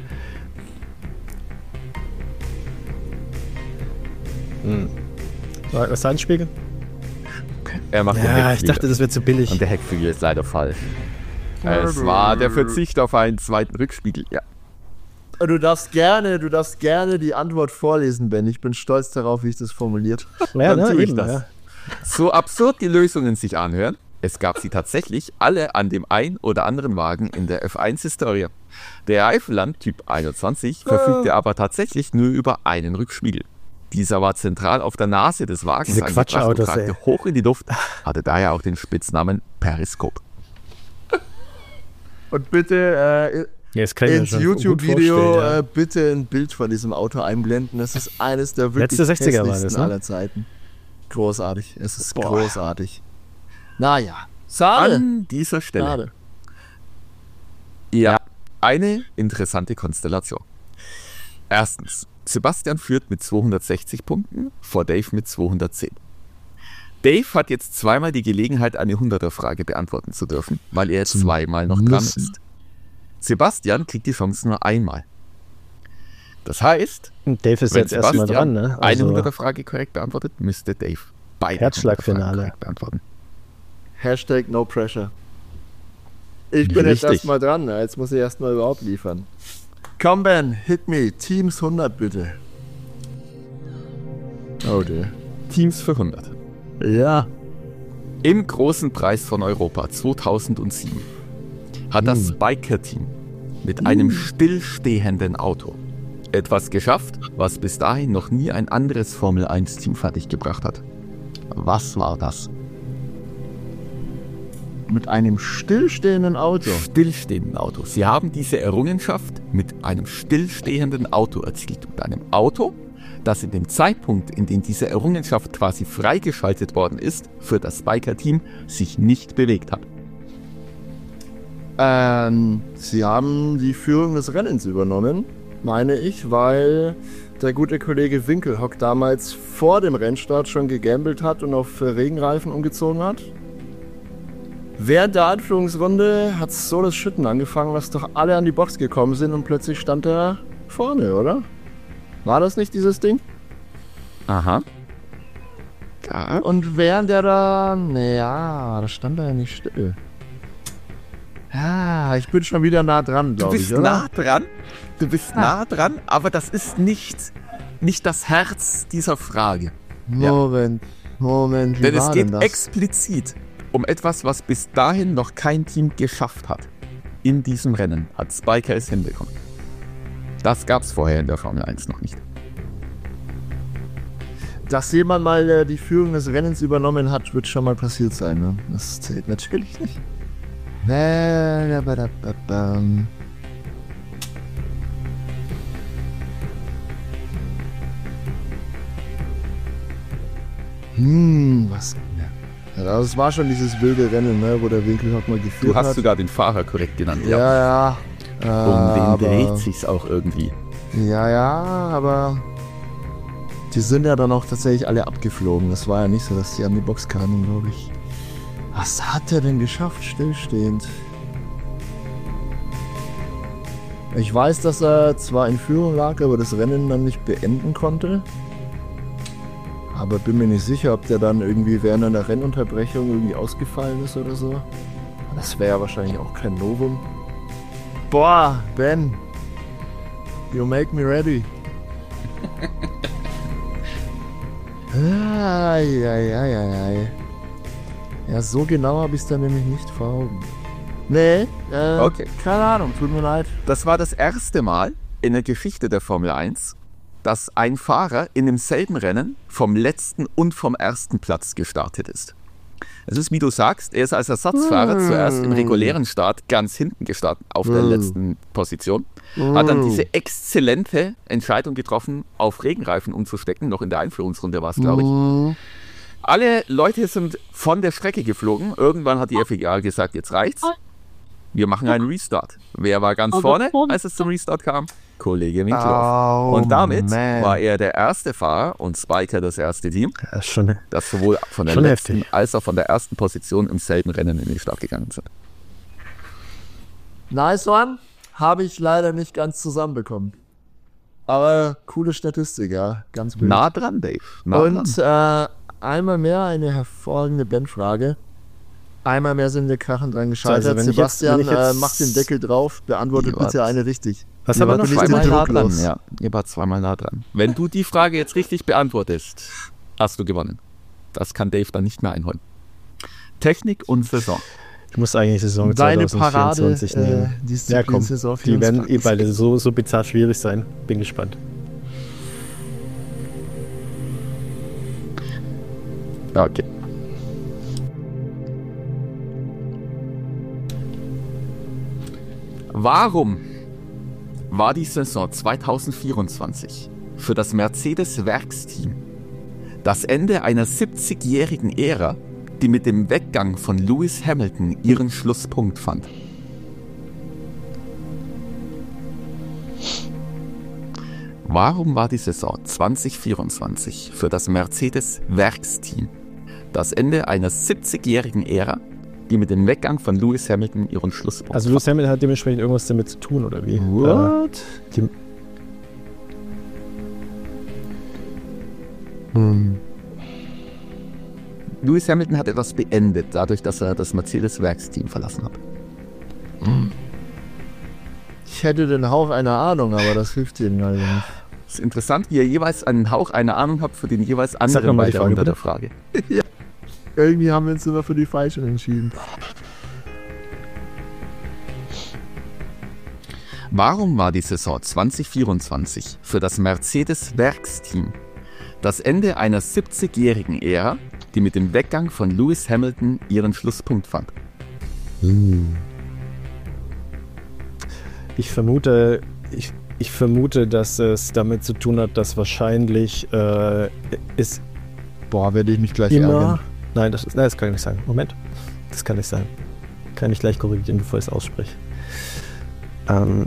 Hm. Was war ein Spiegel? Er macht ja, den Heckflügel. Ich dachte, das wäre zu billig. Und der Heckflügel ist leider falsch. Es war der Verzicht auf einen zweiten Rückspiegel, ja. Du darfst gerne, du darfst gerne die Antwort vorlesen, Ben. Ich bin stolz darauf, wie ich das formuliert habe. Ja, Dann ne, tue ich eben, das. Ja. So absurd die Lösungen sich anhören, es gab sie tatsächlich alle an dem ein oder anderen Wagen in der F eins Historie. Der Eifelland Typ einundzwanzig verfügte aber tatsächlich nur über einen Rückspiegel. Dieser war zentral auf der Nase des Wagens Diese angebracht und Quatschautos, ragte hoch in die Luft, hatte daher auch den Spitznamen Periskop. Und bitte, äh, Ja, das kann ich mir ins schon gut YouTube-Video vorstellen, ja. äh, bitte ein Bild von diesem Auto einblenden. Das ist eines der wirklich Letzte sechziger war hässlichsten das, ne? aller Zeiten. Großartig. Es ist Boah. großartig. Naja, schade. An dieser Stelle. Schade. Ja, eine interessante Konstellation. Erstens, Sebastian führt mit zweihundertsechzig Punkten, vor Dave mit zweihundertzehn. Dave hat jetzt zweimal die Gelegenheit, eine hunderter-Frage beantworten zu dürfen, weil er jetzt zweimal noch dran Müssen. ist. Sebastian kriegt die Chance nur einmal. Das heißt, Und Dave ist wenn jetzt erstmal Sebastian dran, ne? eine Also, hunderter-Frage korrekt beantwortet, müsste Dave beide Herzschlagfinale. hunderter Fragen korrekt beantworten. Hashtag no pressure. Ich bin jetzt Richtig. erstmal dran. ne? Jetzt muss ich erstmal überhaupt liefern. Komm, Ben, hit me. Teams hundert bitte. Oh, dear. Teams für hundert. ja. Im großen Preis von Europa zweitausendsieben hat das Biker-Team mit einem stillstehenden Auto etwas geschafft, was bis dahin noch nie ein anderes Formel eins Team fertiggebracht hat. Was war das? Mit einem stillstehenden Auto. Stillstehenden Auto. Sie haben diese Errungenschaft mit einem stillstehenden Auto erzielt. Mit einem Auto, das in dem Zeitpunkt, in dem diese Errungenschaft quasi freigeschaltet worden ist, für das Biker-Team sich nicht bewegt hat. Ähm, sie haben die Führung des Rennens übernommen, meine ich, weil der gute Kollege Winkelhock damals vor dem Rennstart schon gegambelt hat und auf Regenreifen umgezogen hat. Während der Einführungsrunde hat so das Schütten angefangen, dass doch alle an die Box gekommen sind und plötzlich stand er vorne, oder? War das nicht dieses Ding? Aha. Ja. Und während er da, naja, da stand er ja nicht still. Ja, ich bin schon wieder nah dran, Du glaube ich, bist oder? nah dran. Du bist nah dran, aber das ist nicht, nicht das Herz dieser Frage. Moment, Moment, wie Denn war es denn geht das? explizit um etwas, was bis dahin noch kein Team geschafft hat. In diesem Rennen hat Spiker es hinbekommen. Das gab es vorher in der Formel eins noch nicht. Dass jemand mal äh, die Führung des Rennens übernommen hat, wird schon mal passiert sein, ne? Das zählt natürlich nicht. Hm, was? Ja, das war schon dieses wilde Rennen, ne, wo der Winkelhock mal geführt Du hast hat. sogar den Fahrer korrekt genannt. ja, ja. Äh, Um den aber, dreht sich's auch irgendwie. Ja, ja, aber die sind ja dann auch tatsächlich alle abgeflogen. Das war ja nicht so, dass die an die Box kamen, glaube ich. Was hat er denn geschafft, stillstehend? Ich weiß, dass er zwar in Führung lag, aber das Rennen dann nicht beenden konnte. Aber bin mir nicht sicher, ob der dann irgendwie während einer Rennunterbrechung irgendwie ausgefallen ist oder so. Das wäre ja wahrscheinlich auch kein Novum. Boah, Ben. You make me ready. Ai, ai, ai, ai, ai. Ja, so genau habe ich es dann nämlich nicht vor Augen. Nee, äh, Okay. keine Ahnung, tut mir leid. Das war das erste Mal in der Geschichte der Formel eins, dass ein Fahrer in demselben Rennen vom letzten und vom ersten Platz gestartet ist. Es ist, wie du sagst, er ist als Ersatzfahrer Mm. zuerst im regulären Start ganz hinten gestartet, auf der Mm. letzten Position. Hat dann diese exzellente Entscheidung getroffen, auf Regenreifen umzustecken, noch in der Einführungsrunde war es, glaube ich. Mhm. Alle Leute sind von der Strecke geflogen. Irgendwann hat die F I A gesagt, jetzt reicht's. Wir machen einen Restart. Wer war ganz vorne, als es zum Restart kam? Kollege Winkelhoff. Oh, und damit man. war er der erste Fahrer und Spiker das erste Team, Das ist schon, das sowohl von der Schon letzten heftig. als auch von der ersten Position im selben Rennen in den Start gegangen sind. Nice one. Habe ich leider nicht ganz zusammenbekommen. Aber coole Statistik, ja. Ganz wild. Nah dran, Dave. Nah Und dran. äh, einmal mehr eine hervorragende Bandfrage. Einmal mehr sind wir krachend dran gescheitert. Also, wenn ich jetzt- Sebastian, wenn ich jetzt- äh, macht den Deckel drauf, beantwortet Ihr wart- bitte eine richtig. Was Ihr haben wir wart noch? nicht Zweimal so nah dran, drucklos. ja. Ihr wart zweimal nah dran. Wenn du die Frage jetzt richtig beantwortest, hast du gewonnen. Das kann Dave dann nicht mehr einholen. Technik und Saison. ich muss eigentlich Saison Deine zwanzig Parade, vierundzwanzig äh, nehmen. Disziplin Ja, komm. Saison Die werden eh vierundzwanzig. beide so, so bizarr schwierig sein. Bin gespannt. Okay. Warum war die Saison zweitausendvierundzwanzig für das Mercedes-Werksteam das Ende einer siebzigjährigen Ära, die mit dem Weggang von Lewis Hamilton ihren Schlusspunkt fand? Warum war die Saison zweitausendvierundzwanzig für das Mercedes-Werksteam das Ende einer siebzigjährigen Ära, die mit dem Weggang von Lewis Hamilton ihren Schlusspunkt Also Lewis Hamilton hat dementsprechend irgendwas damit zu tun, oder wie? What? Äh, die, Hm. Lewis Hamilton hat etwas beendet, dadurch, dass er das Mercedes-Werksteam verlassen hat. Ich hätte den Hauch einer Ahnung, aber das hilft Ihnen also nicht. Es ist interessant, wie ihr jeweils einen Hauch einer Ahnung habt für den jeweils anderen noch mal die weiter Frage, unter bitte. der Frage. Irgendwie haben wir uns immer für die Falschen entschieden. Warum war die Saison zweitausendvierundzwanzig für das Mercedes-Werksteam das Ende einer siebzigjährigen Ära, die mit dem Weggang von Lewis Hamilton ihren Schlusspunkt fand? ich vermute, ich, ich vermute, dass es damit zu tun hat, dass wahrscheinlich äh, ist Boah, werde ich mich gleich immer. ärgern. Nein, das, ist, nein, das kann nicht sein. Moment. Das kann nicht sein. Kann ich gleich korrigieren, bevor ich es ausspreche. Ähm.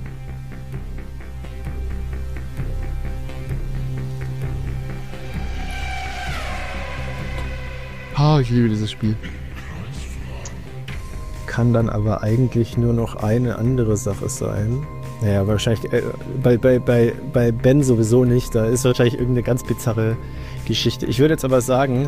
Oh, ich liebe dieses Spiel. Kann dann aber eigentlich nur noch eine andere Sache sein. Naja, wahrscheinlich äh, bei, bei, bei, bei Ben sowieso nicht. Da ist wahrscheinlich irgendeine ganz bizarre Geschichte. Ich würde jetzt aber sagen,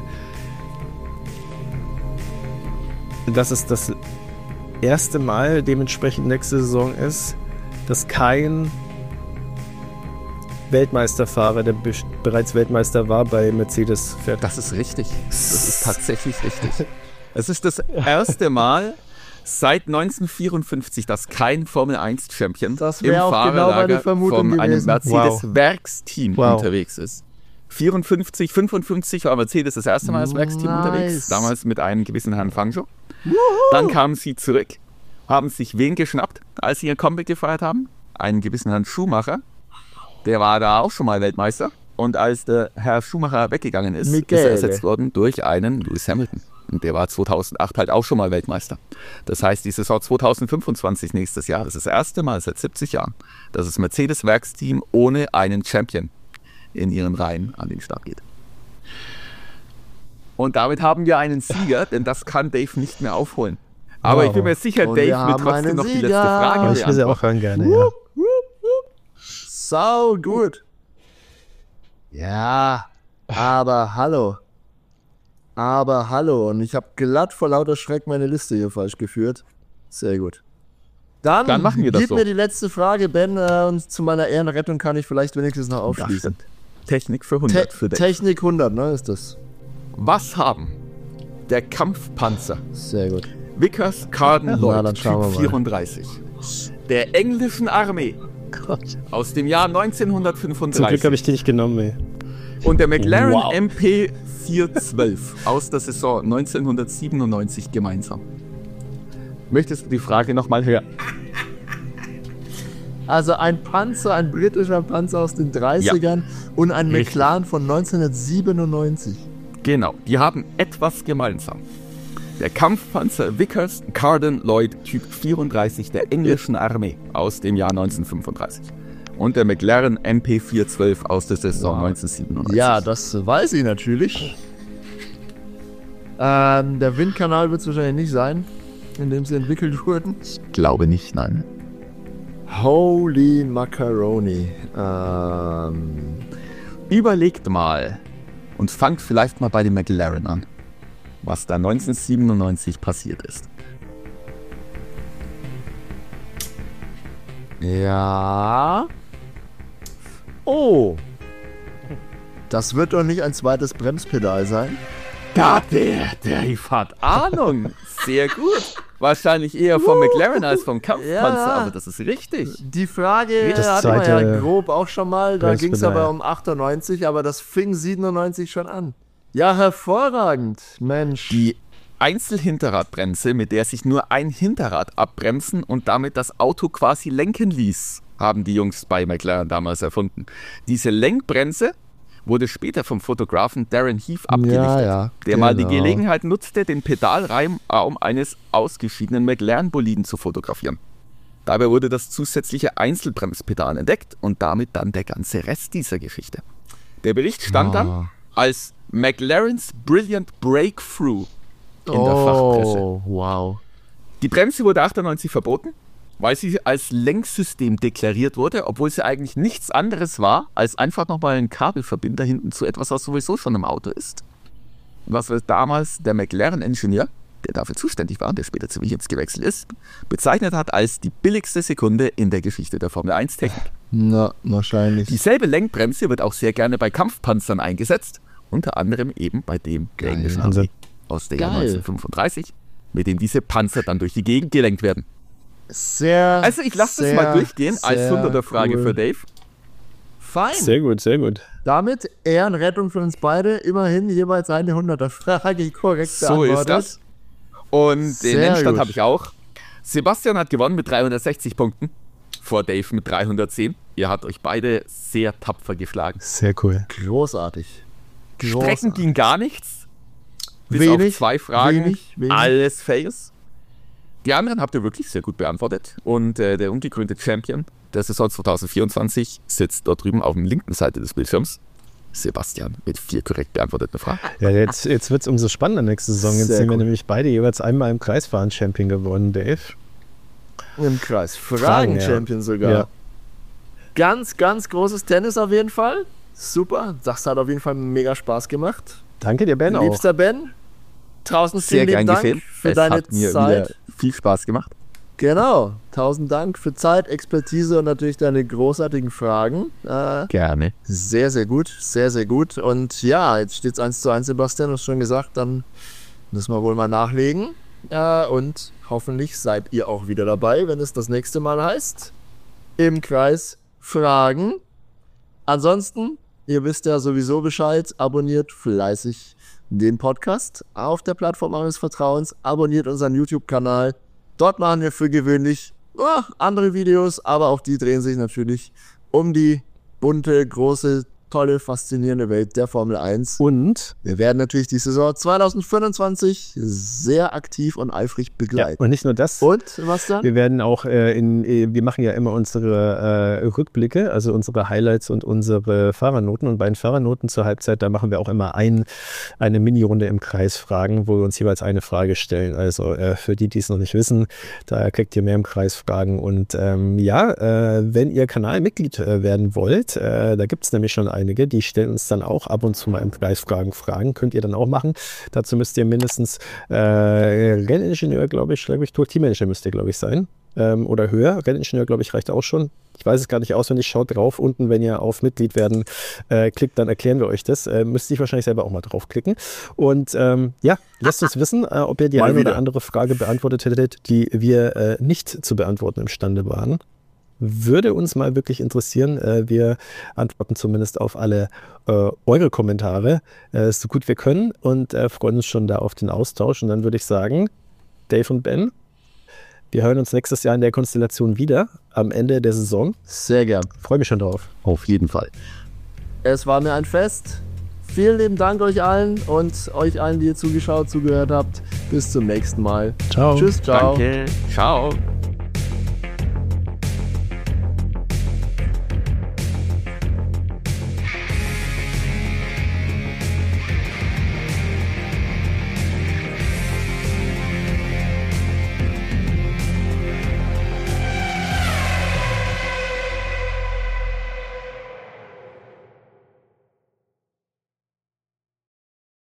dass es das erste Mal dementsprechend nächste Saison ist, dass kein Weltmeisterfahrer, der be- bereits Weltmeister war, bei Mercedes fährt. Das ist richtig. Das ist tatsächlich richtig. Es ist das erste Mal seit neunzehnhundertvierundfünfzig, dass kein Formel eins Champion Das im wäre auch genau Fahrerlager meine Vermutung von einem gewesen. Mercedes-Werksteam Wow. unterwegs ist. vierundfünfzig, fünfundfünfzig war Mercedes das erste Mal als Werksteam Nice. unterwegs, damals mit einem gewissen Herrn Fangio. Dann kamen sie zurück, haben sich wen geschnappt, als sie ihr Comeback gefeiert haben? Einen gewissen Herrn Schumacher. Der war da auch schon mal Weltmeister. Und als der Herr Schumacher weggegangen ist, Michele. ist er ersetzt worden durch einen Lewis Hamilton. Und der war zweitausendacht halt auch schon mal Weltmeister. Das heißt, die Saison zweitausendfünfundzwanzig nächstes Jahr, das ist das erste Mal seit siebzig Jahren, dass das Mercedes-Werksteam ohne einen Champion in ihren Reihen an den Start geht. Und damit haben wir einen Sieger, denn das kann Dave nicht mehr aufholen. Aber Wow. ich bin mir sicher, Und wir Dave will haben trotzdem einen noch die Sieger. letzte Frage Aber ich will sie beantworten. auch hören gerne, ja. Sau gut. Ja, aber hallo. Aber hallo. Und ich habe glatt vor lauter Schreck meine Liste hier falsch geführt. Sehr gut. Dann, Dann machen wir das gib so. mir die letzte Frage, Ben, äh, und zu meiner Ehrenrettung kann ich vielleicht wenigstens noch aufschließen. Technik für Te hundert für Dave. Technik hundert, ne, ist das. Was haben der Kampfpanzer Sehr gut. Vickers Carden Na, Lloyd dann schauen wir Typ mal. vierunddreißig der englischen Armee Gott. aus dem Jahr Zum Glück habe neunzehnhundertfünfunddreißig ich die nicht genommen, ey. und der McLaren Wow. M P vierhundertzwölf aus der Saison neunzehnhundertsiebenundneunzig gemeinsam? Möchtest du die Frage nochmal hören? Also ein Panzer, ein britischer Panzer aus den dreißigern und ein Richtig. McLaren von neunzehnhundertsiebenundneunzig. Genau, die haben etwas gemeinsam. Der Kampfpanzer Vickers Carden Lloyd Typ vierunddreißig der englischen Armee aus dem Jahr neunzehnhundertfünfunddreißig und der McLaren M P vierhundertzwölf aus der Saison Wow. neunzehnhundertsiebenundneunzig. Ja, das weiß ich natürlich. Ähm, der Windkanal wird es wahrscheinlich nicht sein, in dem sie entwickelt wurden. glaube nicht, nein. Holy Macaroni. Ähm, Überlegt mal und fangt vielleicht mal bei dem McLaren an, was da neunzehnhundertsiebenundneunzig passiert ist. ja. Oh. Das wird doch nicht ein zweites Bremspedal sein. Ja, der, der hat Ahnung. Sehr gut. Wahrscheinlich eher vom McLaren als vom Kampfpanzer, Ja. aber das ist richtig. Die Frage Das hatten wir ja zweite grob auch schon mal. Da ging es Bremspedal. aber um achtundneunzig, aber das fing siebenundneunzig schon an. Ja, hervorragend. Mensch. Die Einzelhinterradbremse, mit der sich nur ein Hinterrad abbremsen und damit das Auto quasi lenken ließ, haben die Jungs bei McLaren damals erfunden. Diese Lenkbremse wurde später vom Fotografen Darren Heath abgelichtet, Ja, ja, der genau. mal die Gelegenheit nutzte, den Pedalraum eines ausgeschiedenen McLaren-Boliden zu fotografieren. Dabei wurde das zusätzliche Einzelbremspedal entdeckt und damit dann der ganze Rest dieser Geschichte. Der Bericht stand dann Ah. als McLarens Brilliant Breakthrough in der Fachpresse. Oh, wow. Die Bremse wurde achtundneunzig verboten, weil sie als Lenksystem deklariert wurde, obwohl sie eigentlich nichts anderes war, als einfach nochmal ein Kabelverbinder hinten zu etwas, was sowieso schon im Auto ist. Was damals der McLaren-Ingenieur, der dafür zuständig war, der später zu Williams gewechselt ist, bezeichnet hat als die billigste Sekunde in der Geschichte der Formel eins Technik. Na, wahrscheinlich. Dieselbe Lenkbremse wird auch sehr gerne bei Kampfpanzern eingesetzt, unter anderem eben bei dem der Geil. englischen Wahnsinn. Armee aus der Jahr Geil. neunzehnhundertfünfunddreißig, mit dem diese Panzer dann durch die Gegend gelenkt werden. Sehr. Also ich lasse das sehr, mal durchgehen als sehr Hunderter-Frage cool. für Dave. Fein. Sehr gut, sehr gut. Damit Ehrenrettung für uns beide. Immerhin jeweils eine Hunderter-Frage korrekt So ist beantwortet. das. Und den Sehr Nennstand gut. habe ich auch. Sebastian hat gewonnen mit dreihundertsechzig Punkten, vor Dave mit dreihundertzehn. Ihr habt euch beide sehr tapfer geschlagen. Sehr cool. Großartig. Strecken ging gar nichts. Bis Wenig, auf zwei Fragen. wenig, wenig. Alles Fails. Die anderen habt ihr wirklich sehr gut beantwortet. Und äh, der ungekrönte Champion der Saison zwanzig vierundzwanzig sitzt dort drüben auf der linken Seite des Bildschirms. Sebastian mit vier korrekt beantworteten Fragen. Ja, jetzt, jetzt wird es umso spannender nächste Saison. Jetzt Sehr sind wir gut. nämlich beide jeweils einmal im Kreisfahren-Champion geworden, Dave. Im Kreis. Fragen, Fragen-Champion ja. sogar. Ja. Ganz, ganz großes Tennis auf jeden Fall. Super. Das hat auf jeden Fall mega Spaß gemacht. Danke dir, Ben, auch. Liebster Ben, tausend Sehr vielen lieben gern Dank gefilmt. für Es deine hat mir Zeit. wieder viel Spaß gemacht. Genau. Tausend Dank für Zeit, Expertise und natürlich deine großartigen Fragen. Äh, Gerne. sehr, sehr gut. Sehr, sehr gut. Und ja, jetzt steht es eins zu eins, Sebastian, du hast schon gesagt, dann müssen wir wohl mal nachlegen. Äh, und hoffentlich seid ihr auch wieder dabei, wenn es das nächste Mal heißt, im Kreis Fragen. Ansonsten, ihr wisst ja sowieso Bescheid, abonniert fleißig den Podcast auf der Plattform eures Vertrauens, abonniert unseren YouTube-Kanal. Dort machen wir für gewöhnlich oh, andere Videos, aber auch die drehen sich natürlich um die bunte, große, tolle, faszinierende Welt der Formel eins. Und, Wir werden natürlich die Saison zwanzig fünfundzwanzig sehr aktiv und eifrig ja, begleiten. und nicht nur das. Und, was dann? Wir werden auch äh, in, äh, wir machen ja immer unsere äh, Rückblicke, also unsere Highlights und unsere Fahrernoten. Und bei den Fahrernoten zur Halbzeit, da machen wir auch immer ein, eine Mini-Runde im Kreis Fragen, wo wir uns jeweils eine Frage stellen. Also äh, für die, die es noch nicht wissen, da kriegt ihr mehr im Kreis Fragen. Und ähm, ja, äh, wenn ihr Kanalmitglied äh, werden wollt, äh, da gibt es nämlich schon einige, die stellen uns dann auch ab und zu mal im Kreis Fragen Fragen. Könnt ihr dann auch machen. Dazu müsst ihr mindestens äh, Renningenieur, glaube ich, glaube ich, Teammanager müsst ihr, glaube ich, sein. Ähm, oder höher. Renningenieur, glaube ich, reicht auch schon. Ich weiß es gar nicht auswendig. Schaut drauf. Unten, wenn ihr auf Mitglied werden äh, klickt, dann erklären wir euch das. Äh, müsst ihr wahrscheinlich selber auch mal draufklicken. Und ähm, ja, lasst uns wissen, äh, ob ihr die Mal eine wieder. oder andere Frage beantwortet hättet, die wir äh, nicht zu beantworten imstande waren. Würde uns mal wirklich interessieren. Äh, wir antworten zumindest auf alle äh, eure Kommentare, äh, so gut wir können, und äh, freuen uns schon da auf den Austausch. Und dann würde ich sagen, Dave und Ben, wir hören uns nächstes Jahr in der Konstellation wieder am Ende der Saison. Sehr gern. Freue mich schon drauf. Auf jeden Fall. Es war mir ein Fest. Vielen lieben Dank euch allen und euch allen, die ihr zugeschaut, zugehört habt. Bis zum nächsten Mal. Ciao. Tschüss, ciao. Danke. Ciao.